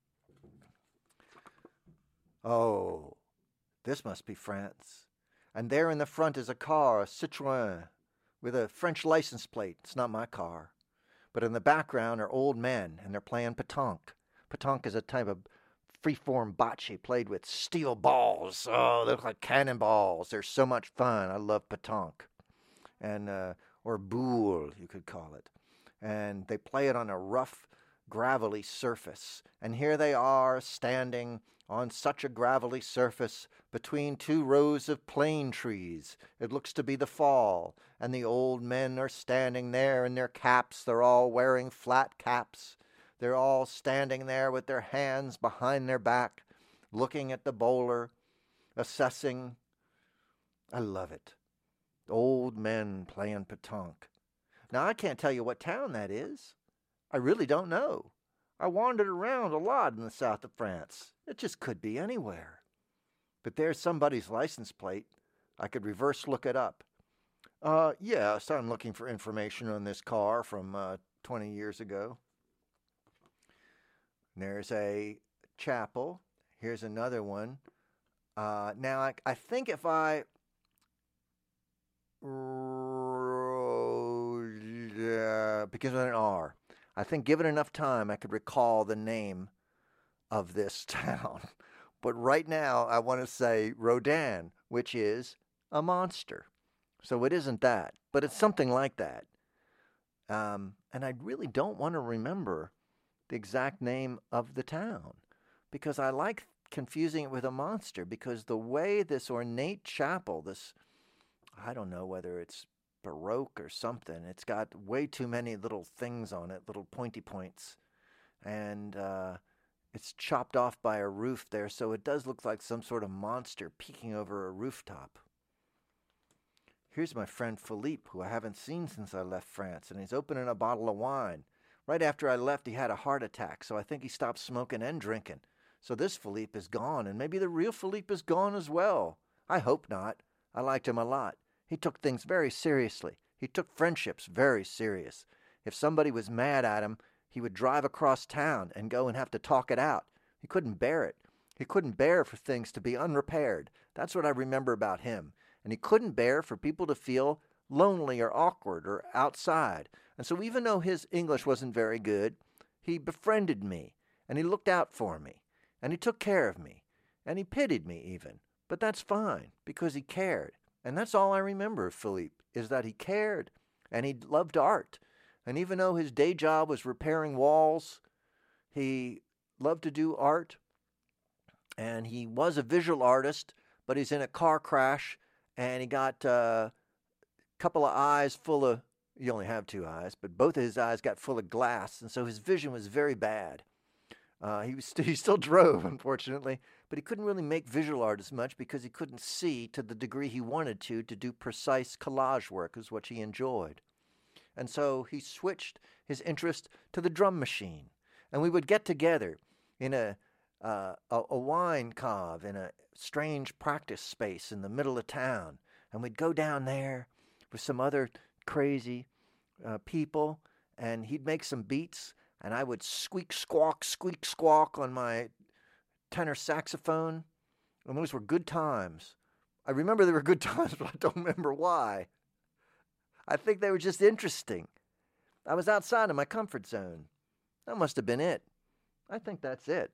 C: Oh, this must be France. And there in the front is a car, a Citroën, with a French license plate. It's not my car. But in the background are old men, and they're playing pétanque. Pétanque is a type of free-form bocce played with steel balls. Oh, they look like cannonballs. They're so much fun. I love pétanque. And, or boule, you could call it. And they play it on a rough, gravelly surface. And here they are, standing on such a gravelly surface between two rows of plane trees. It looks to be the fall, and the old men are standing there in their caps. They're all wearing flat caps. They're all standing there with their hands behind their back, looking at the bowler, assessing. I love it. Old men playing pétanque. Now, I can't tell you what town that is. I really don't know. I wandered around a lot in the south of France. It just could be anywhere. But there's somebody's license plate. I could reverse look it up. Yes, I'm looking for information on this car from 20 years ago. There's a chapel. Here's another one. Now, I think if I begins with an R, I think given enough time, I could recall the name of this town. But right now, I want to say Rodan, which is a monster. So it isn't that, but it's something like that. And I really don't want to remember the exact name of the town because I like confusing it with a monster because the way this ornate chapel, this, I don't know whether it's Baroque or something, it's got way too many little things on it, little pointy points. And it's chopped off by a roof there, so it does look like some sort of monster peeking over a rooftop. Here's my friend Philippe, who I haven't seen since I left France, and he's opening a bottle of wine. Right after I left, he had a heart attack, so I think he stopped smoking and drinking. So this Philippe is gone, and maybe the real Philippe is gone as well. I hope not. I liked him a lot. He took things very seriously. He took friendships very serious. If somebody was mad at him, he would drive across town and go and have to talk it out. He couldn't bear it. He couldn't bear for things to be unrepaired. That's what I remember about him. And he couldn't bear for people to feel lonely or awkward or outside. And so even though his English wasn't very good, he befriended me, and he looked out for me, and he took care of me, and he pitied me even. But that's fine, because he cared. And that's all I remember of Philippe, is that he cared, and he loved art. And even though his day job was repairing walls, he loved to do art, and he was a visual artist, but he's in a car crash, and he got a couple of eyes full of, you only have two eyes, but both of his eyes got full of glass, and so his vision was very bad. He still drove, unfortunately, but he couldn't really make visual art as much because he couldn't see to the degree he wanted to do precise collage work, is what he enjoyed. And so he switched his interest to the drum machine, and we would get together in a wine cave in a strange practice space in the middle of town, and we'd go down there with some other crazy people, and he'd make some beats, and I would squeak squawk on my tenor saxophone, and those were good times. I remember they were good times, but I don't remember why. I think they were just interesting. I was outside of my comfort zone. That must have been it. I think that's it.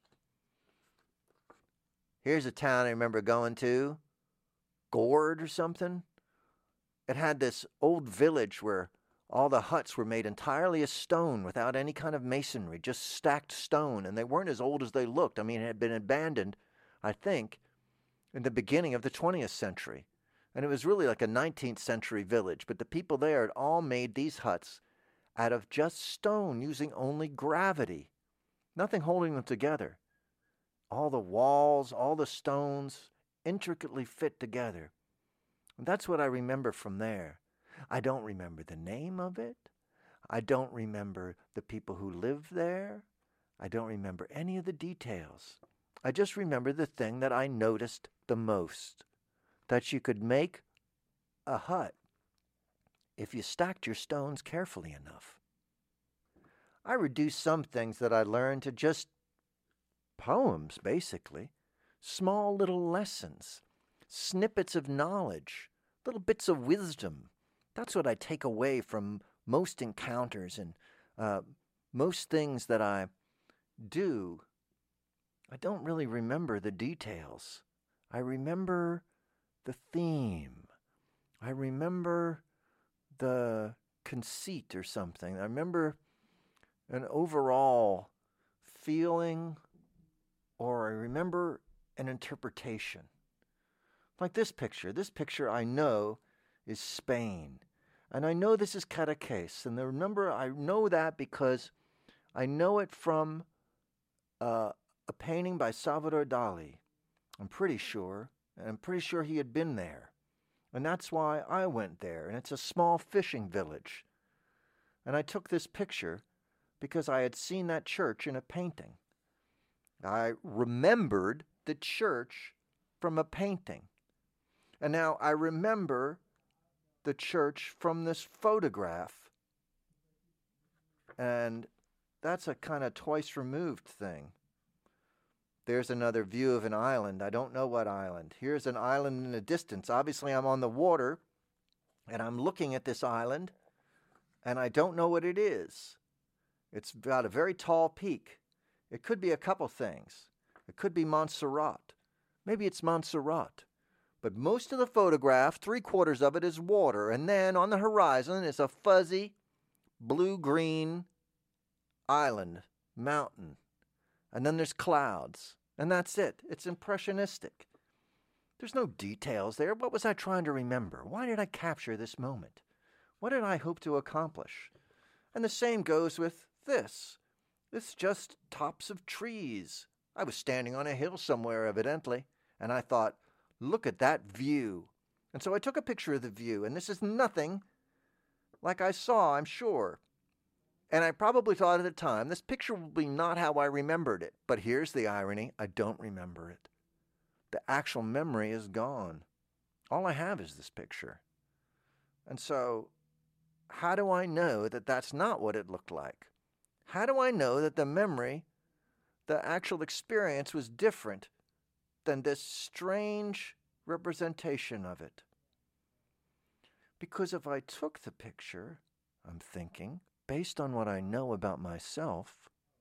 C: Here's a town I remember going to, Gord or something. It had this old village where all the huts were made entirely of stone without any kind of masonry, just stacked stone, and they weren't as old as they looked. I mean, it had been abandoned, I think, in the beginning of the 20th century. And it was really like a 19th century village, but the people there had all made these huts out of just stone, using only gravity, nothing holding them together. All the walls, all the stones, intricately fit together. And that's what I remember from there. I don't remember the name of it. I don't remember the people who lived there. I don't remember any of the details. I just remember the thing that I noticed the most, that you could make a hut if you stacked your stones carefully enough. I reduced some things that I learned to just poems, basically. Small little lessons, snippets of knowledge, little bits of wisdom. That's what I take away from most encounters and most things that I do. I don't really remember the details. I remember the theme. I remember the conceit or something. I remember an overall feeling, or I remember an interpretation. Like this picture. This picture I know is Spain. And I know this is Cadaqués. And I know that because I know it from a painting by Salvador Dali. I'm pretty sure. And I'm pretty sure he had been there. And that's why I went there. And it's a small fishing village. And I took this picture because I had seen that church in a painting. I remembered the church from a painting. And now I remember the church from this photograph. And that's a kind of twice removed thing. There's another view of an island. I don't know what island. Here's an island in the distance. Obviously, I'm on the water, and I'm looking at this island, and I don't know what it is. It's got a very tall peak. It could be a couple things. It could be Montserrat. Maybe it's Montserrat. But most of the photograph, 3/4 of it is water, and then on the horizon is a fuzzy, blue-green island, mountain. And then there's clouds, and that's it. It's impressionistic. There's no details there. What was I trying to remember? Why did I capture this moment? What did I hope to accomplish? And the same goes with this. It's just tops of trees. I was standing on a hill somewhere, evidently, and I thought, look at that view. And so I took a picture of the view, and this is nothing like I saw, I'm sure. And I probably thought at the time, this picture will be not how I remembered it. But here's the irony, I don't remember it. The actual memory is gone. All I have is this picture. And so, how do I know that that's not what it looked like? How do I know that the memory, the actual experience was different than this strange representation of it? Because if I took the picture, I'm thinking, based on what I know about myself,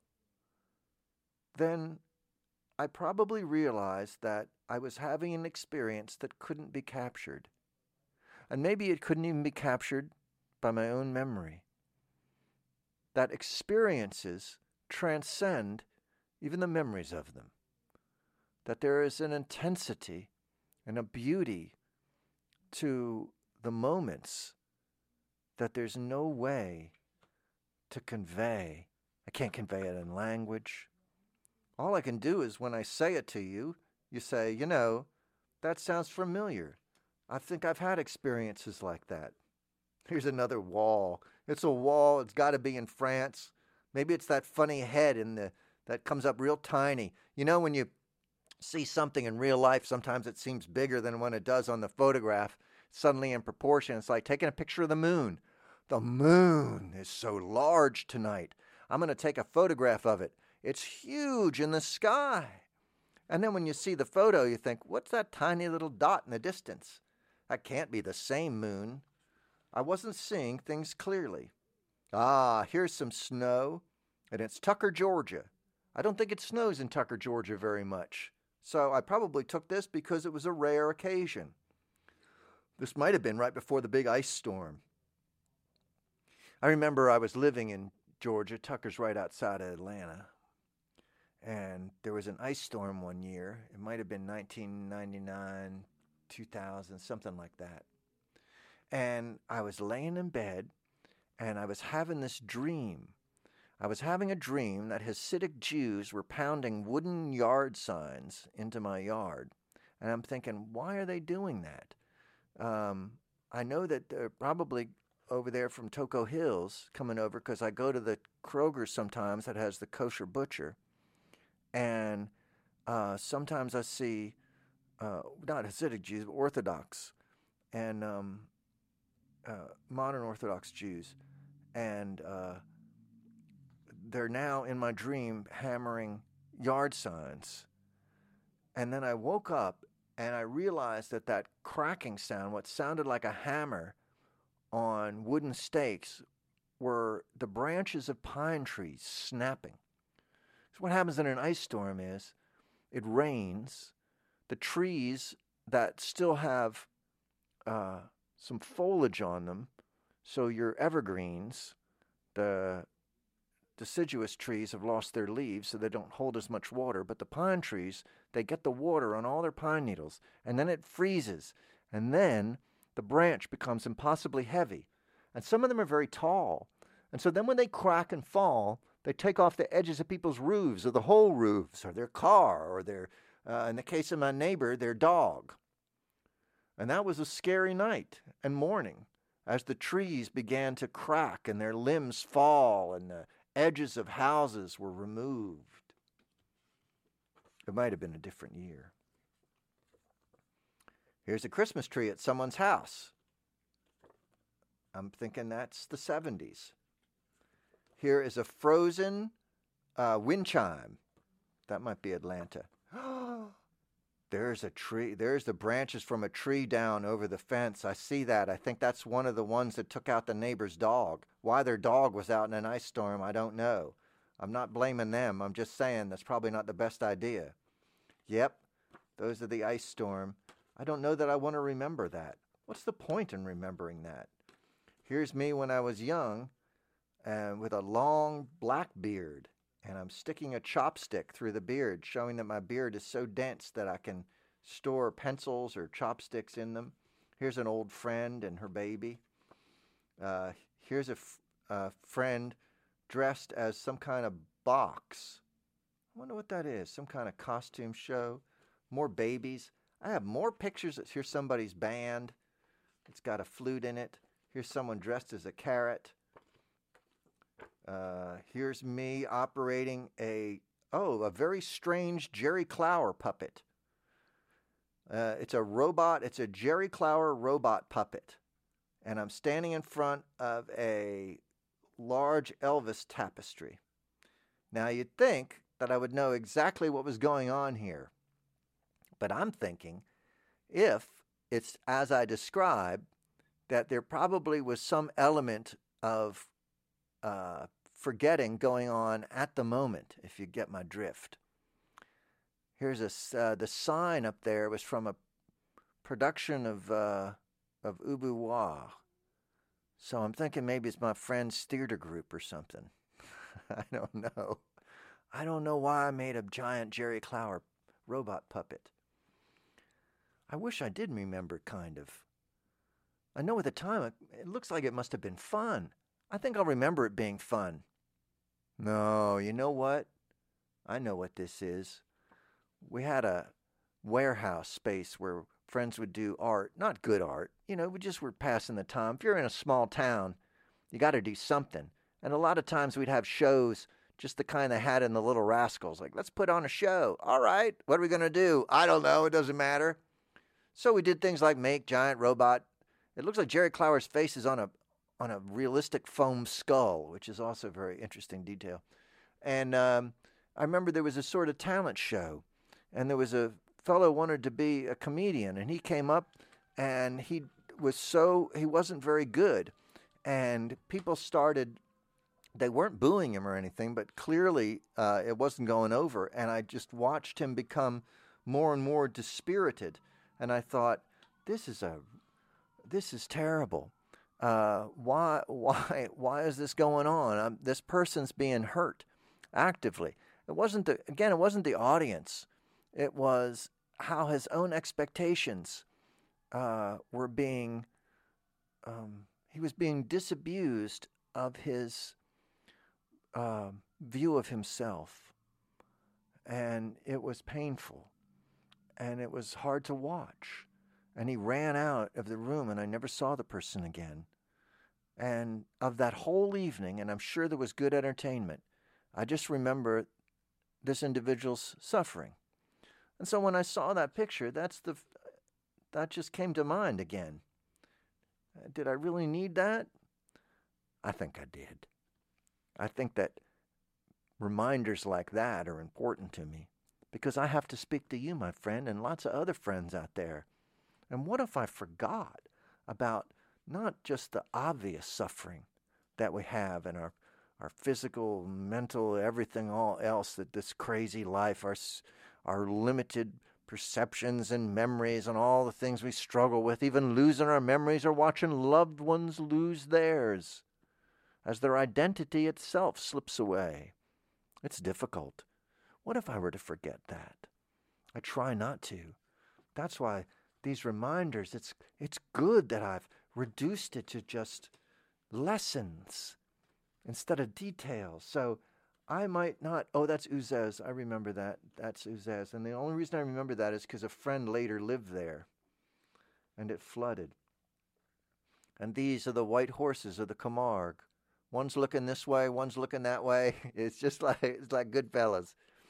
C: then I probably realized that I was having an experience that couldn't be captured. And maybe it couldn't even be captured by my own memory. That experiences transcend even the memories of them. That there is an intensity and a beauty to the moments that there's no way to convey. I can't convey it in language. All I can do is when I say it to you, you say, you know, that sounds familiar. I think I've had experiences like that. Here's another wall. It's a wall. It's got to be in France. Maybe it's that funny head that comes up real tiny. You know, when you see something in real life, sometimes it seems bigger than when it does on the photograph, suddenly in proportion. It's like taking a picture of the moon. The moon is so large tonight. I'm going to take a photograph of it. It's huge in the sky. And then when you see the photo, you think, what's that tiny little dot in the distance? That can't be the same moon. I wasn't seeing things clearly. Here's some snow, and it's Tucker, Georgia. I don't think it snows in Tucker, Georgia very much. So I probably took this because it was a rare occasion. This might have been right before the big ice storm. I remember I was living in Georgia. Tucker's right outside of Atlanta. And there was an ice storm one year. It might have been 1999, 2000, something like that. And I was laying in bed, and I was having this dream. I was having a dream that Hasidic Jews were pounding wooden yard signs into my yard. And I'm thinking, why are they doing that? I know that they're probably over there from Toco Hills coming over because I go to the Kroger sometimes that has the kosher butcher. And sometimes I see, not Hasidic Jews, but Orthodox and modern Orthodox Jews. And they're now in my dream hammering yard signs. And then I woke up and I realized that cracking sound, what sounded like a hammer on wooden stakes, were the branches of pine trees snapping. So what happens in an ice storm is it rains. The trees that still have some foliage on them, so your evergreens, the deciduous trees have lost their leaves, so they don't hold as much water. But the pine trees, they get the water on all their pine needles, and then it freezes. And then the branch becomes impossibly heavy. And some of them are very tall. And so then when they crack and fall, they take off the edges of people's roofs, or the whole roofs, or their car, or their, in the case of my neighbor, their dog. And that was a scary night and morning as the trees began to crack and their limbs fall and the edges of houses were removed. It might have been a different year. Here's a Christmas tree at someone's house. I'm thinking that's the 70s. Here is a frozen wind chime. That might be Atlanta. There's a tree. There's the branches from a tree down over the fence. I see that. I think that's one of the ones that took out the neighbor's dog. Why their dog was out in an ice storm, I don't know. I'm not blaming them. I'm just saying that's probably not the best idea. Yep, those are the ice storm. I don't know that I want to remember that. What's the point in remembering that? Here's me when I was young and with a long black beard, and I'm sticking a chopstick through the beard, showing that my beard is so dense that I can store pencils or chopsticks in them. Here's an old friend and her baby. Here's a friend dressed as some kind of box. I wonder what that is. Some kind of costume show. More babies. I have more pictures. Here's somebody's band. It's got a flute in it. Here's someone dressed as a carrot. Here's me operating a very strange Jerry Clower puppet. It's a robot. It's a Jerry Clower robot puppet. And I'm standing in front of a large Elvis tapestry. Now, you'd think that I would know exactly what was going on here. But I'm thinking, if it's as I described, that there probably was some element of forgetting going on at the moment, if you get my drift. Here's the sign up there was from a production of Ubuwa. So I'm thinking maybe it's my friend's theater group or something. I don't know. I don't know why I made a giant Jerry Clower robot puppet. I wish I did remember, kind of. I know at the time it looks like it must have been fun. I think I'll remember it being fun. No, you know what? I know what this is. We had a warehouse space where friends would do art, not good art. We just were passing the time. If you're in a small town, you got to do something. And a lot of times we'd have shows, just the kind they had in the Little Rascals. Like, let's put on a show. All right, what are we going to do? I don't know. It doesn't matter. So we did things like make giant robot. It looks like Jerry Clower's face is on a realistic foam skull, which is also a very interesting detail. And I remember there was a sort of talent show, and there was a fellow wanted to be a comedian, and he came up, and he wasn't very good, and people started. They weren't booing him or anything, but clearly it wasn't going over, and I just watched him become more and more dispirited, and I thought, this is terrible. Why is this going on? This person's being hurt actively. It wasn't the audience. It was how his own expectations were being. He was being disabused of his view of himself, and it was painful, and it was hard to watch. And he ran out of the room, and I never saw the person again. And of that whole evening, and I'm sure there was good entertainment, I just remember this individual's suffering. And so when I saw that picture, that just came to mind again. Did I really need that? I think I did. I think that reminders like that are important to me, because I have to speak to you, my friend, and lots of other friends out there. And what if I forgot about not just the obvious suffering that we have in our physical, mental, everything all else, that this crazy life, our limited perceptions and memories and all the things we struggle with, even losing our memories or watching loved ones lose theirs as their identity itself slips away. It's difficult. What if I were to forget that? I try not to. That's why these reminders, it's good that I've reduced it to just lessons instead of details. So I might not, that's Uzez. I remember that. That's Uzez. And the only reason I remember that is because a friend later lived there, and it flooded. And these are the white horses of the Camargue. One's looking this way, one's looking that way. It's like Goodfellas.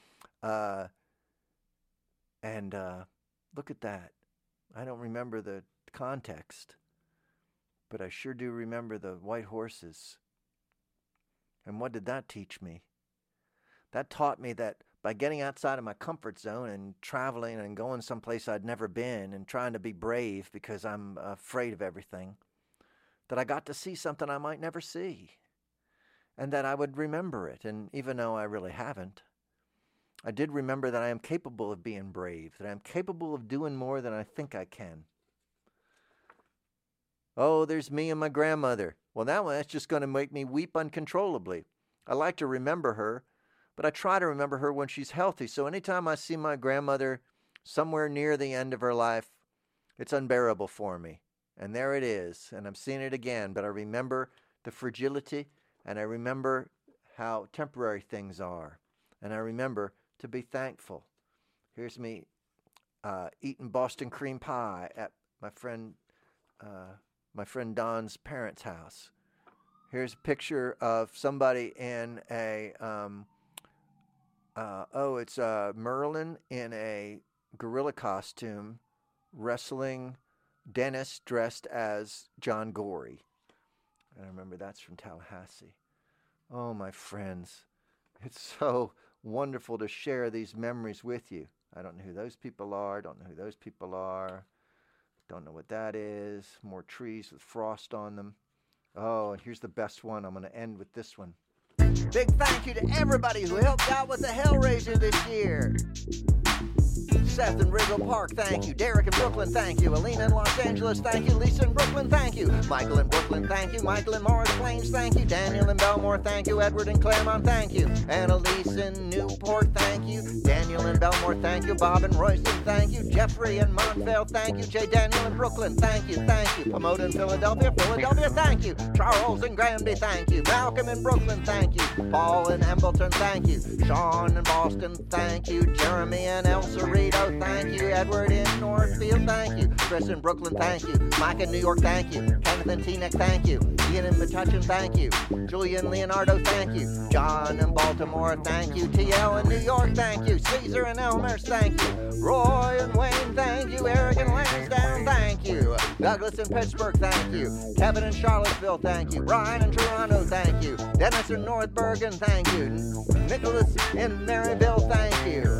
C: And look at that. I don't remember the context, but I sure do remember the white horses. And what did that teach me? That taught me that by getting outside of my comfort zone and traveling and going someplace I'd never been and trying to be brave because I'm afraid of everything, that I got to see something I might never see, and that I would remember it. And even though I really haven't, I did remember that I am capable of being brave, that I'm capable of doing more than I think I can. Oh, there's me and my grandmother. Well, that's just going to make me weep uncontrollably. I like to remember her, but I try to remember her when she's healthy. So anytime I see my grandmother somewhere near the end of her life, it's unbearable for me. And there it is, and I'm seeing it again. But I remember the fragility, and I remember how temporary things are. And I remember to be thankful. Here's me eating Boston cream pie at my friend Don's parents' house. Here's a picture of somebody in a, it's Merlin in a gorilla costume wrestling Dennis dressed as John Gorey. And I remember that's from Tallahassee. Oh, my friends, it's so wonderful to share these memories with you. I don't know who those people are. Don't know what that is. More trees with frost on them. Oh, and here's the best one. I'm going to end with this one. Big thank you to everybody who helped out with the Hellraiser this year. Seth in Riggle Park, thank you. Derek in Brooklyn, thank you. Alina in Los Angeles, thank you. Lisa in Brooklyn, thank you. Michael in Brooklyn, thank you. Michael in Morris Plains, thank you. Daniel in Belmore, thank you. Edward in Claremont, thank you. Annalise in Newport, thank you. Daniel in Belmore, thank you. Bob in Royston, thank you. Jeffrey in Montvale, thank you. J. Daniel in Brooklyn, thank you. Pomona in Philadelphia, thank you. Charles in Granby, thank you. Malcolm in Brooklyn, thank you. Paul in Embleton, thank you. Sean in Boston, thank you. Jeremy in El Cerrito, thank you. Edward in Northfield, thank you. Chris in Brooklyn, thank you. Mike in New York, thank you. Kenneth in Teaneck, thank you. Ian in Metuchen, thank you. Julian Leonardo, thank you. John in Baltimore, thank you. TL in New York, thank you. Caesar in Elmhurst, thank you. Roy and Wayne, thank you. Eric in Lansdowne, thank you. Douglas in Pittsburgh, thank you. Kevin in Charlottesville, thank you. Ryan in Toronto, thank you. Dennis in North Bergen, thank you. Nicholas in Maryville, thank you.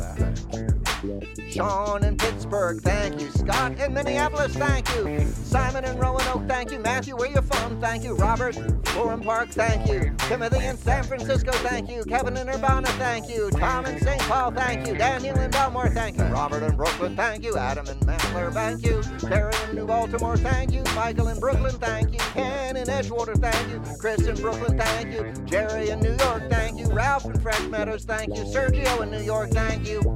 C: Sean in Pittsburgh, thank you. Scott in Minneapolis, thank you. Simon in Roanoke, thank you. Matthew, where you from? Thank you. Robert, Forum Park, thank you. Timothy in San Francisco, thank you. Kevin in Urbana, thank you. Tom in St. Paul, thank you. Daniel in Belmore, thank you. Robert in Brooklyn, thank you. Adam in Manchester, thank you. Terry in New Baltimore, thank you. Michael in Brooklyn, thank you. Ken in Edgewater, thank you. Chris in Brooklyn, thank you. Jerry in New York, thank you. Ralph in Fresh Meadows, thank you. Sergio in New York, thank you.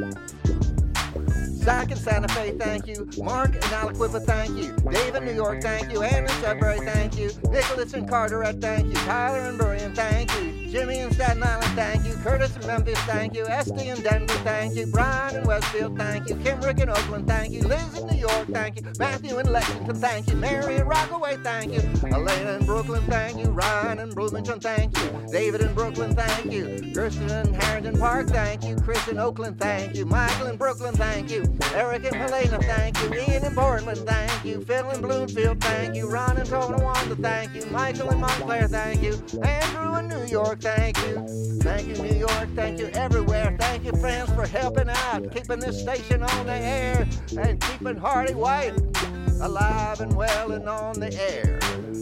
C: Zach in Santa Fe, thank you. Mark in Aliquippa, thank you. Dave in New York, thank you. Ann in Sudbury, thank you. Nicholas in Carteret, thank you. Tyler in Burien, thank you. Jimmy in Staten Island, thank you. Curtis in Memphis, thank you. Esty in Denver, thank you. Brian in Westfield, thank you. Kimrick in Oakland, thank you. Liz in New York, thank you. Matthew in Lexington, thank you. Mary in Rockaway, thank you. Elena in Brooklyn, thank you. Ryan in Bloomington, thank you. David in Brooklyn, thank you. Kirsten in Harrington Park, thank you. Chris in Oakland, thank you. Michael in Brooklyn, thank you. Eric in Helena, thank you. Ian in Portland, thank you. Phil in Bloomfield, thank you. Ron in Tonawanda, thank you. Michael in Montclair, thank you. Andrew in New York, thank you. Thank you, New York. Thank you everywhere. Thank you, friends, for helping out, keeping this station on the air, and keeping Hardy White alive and well and on the air.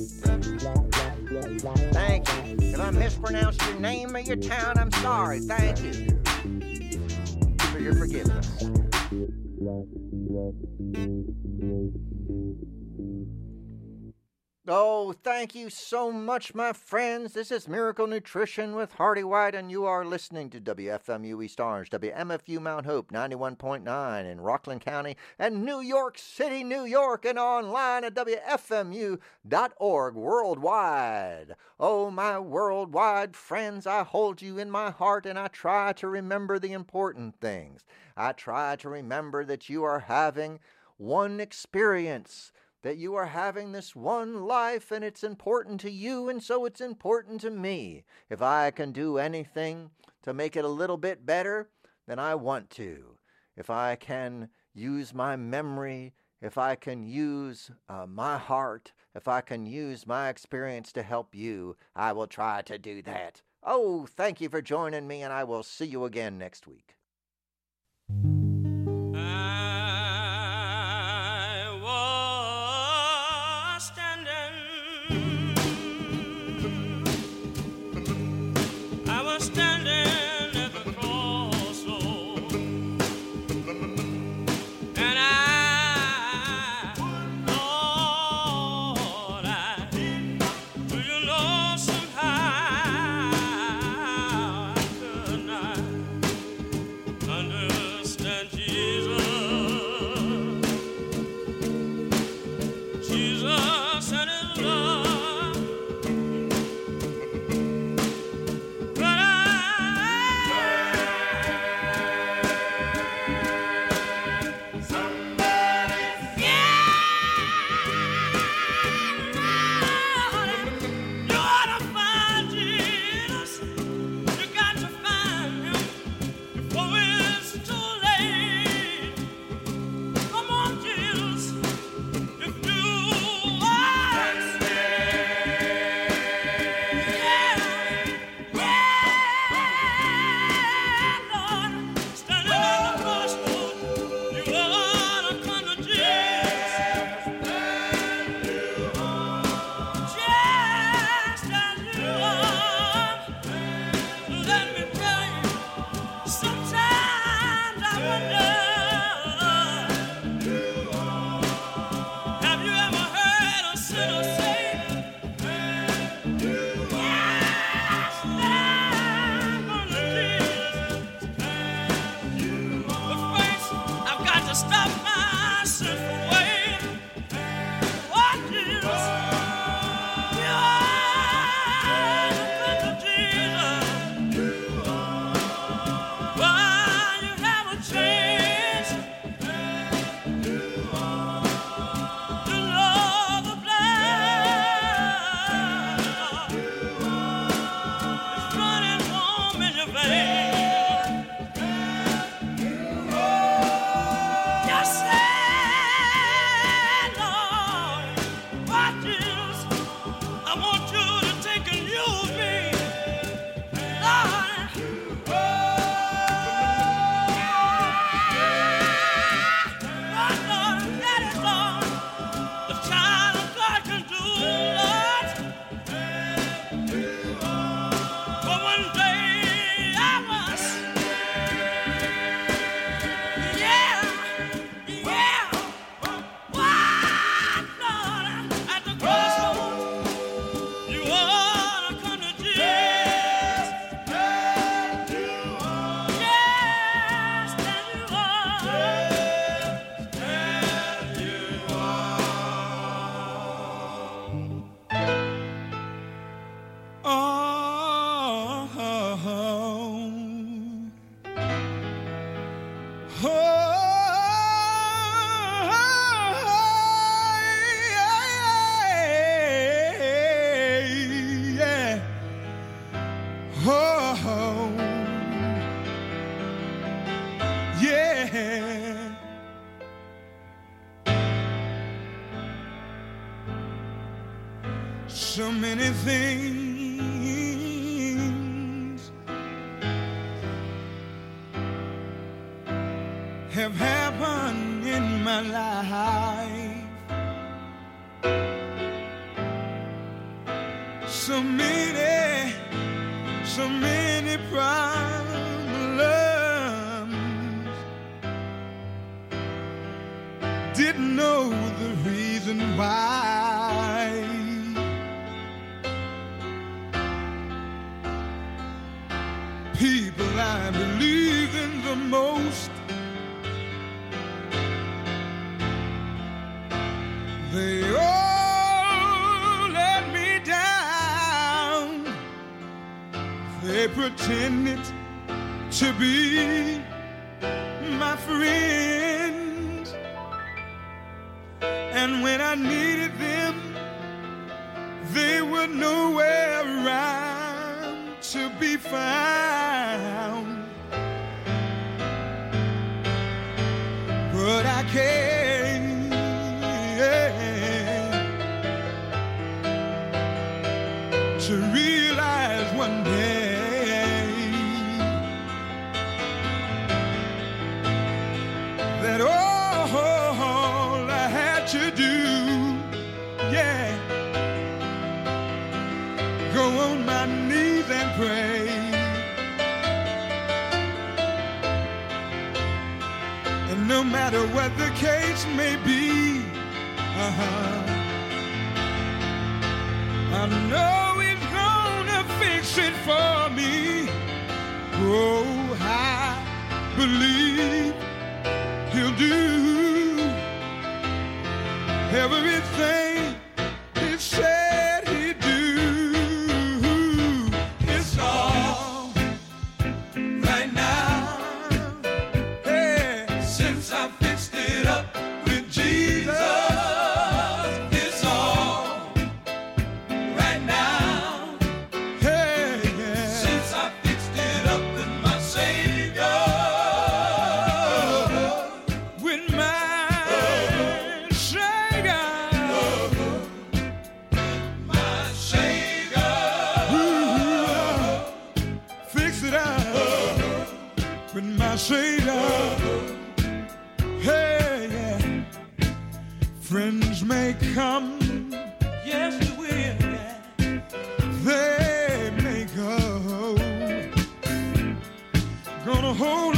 C: Thank you. If I mispronounced your name or your town, I'm sorry. Thank you for your forgiveness. Oh, thank you so much, my friends. This is Miracle Nutrition with Hardy White, and you are listening to WFMU East Orange, WMFU Mount Hope 91.9 in Rockland County, and New York City, New York, and online at WFMU.org worldwide. Oh, my worldwide friends, I hold you in my heart, and I try to remember the important things. I try to remember that you are having one experience, that you are having this one life, and it's important to you, and so it's important to me. If I can do anything to make it a little bit better, then I want to. If I can use my memory, if I can use my heart, if I can use my experience to help you, I will try to do that
A: Oh, thank you for joining me, and I will see you again next week.
D: So many things have happened in my life. So many problems. Didn't know the reason why. People I believe in the most, they all let me down. They pretended to be my friends, and when I needed them, they were nowhere around to be found. But I came to realize one day pray. And no matter what the case may be, I know He's gonna fix it for me. Oh, I believe He'll do everything He said He'd do. It's all right now. Hey, since I fixed it up with Jesus, it's all right now. Hey, yeah. Since I fixed it up with my Savior, with my Savior, hey, yeah. Friends may come, yes, they will, yeah. They may go, gonna hold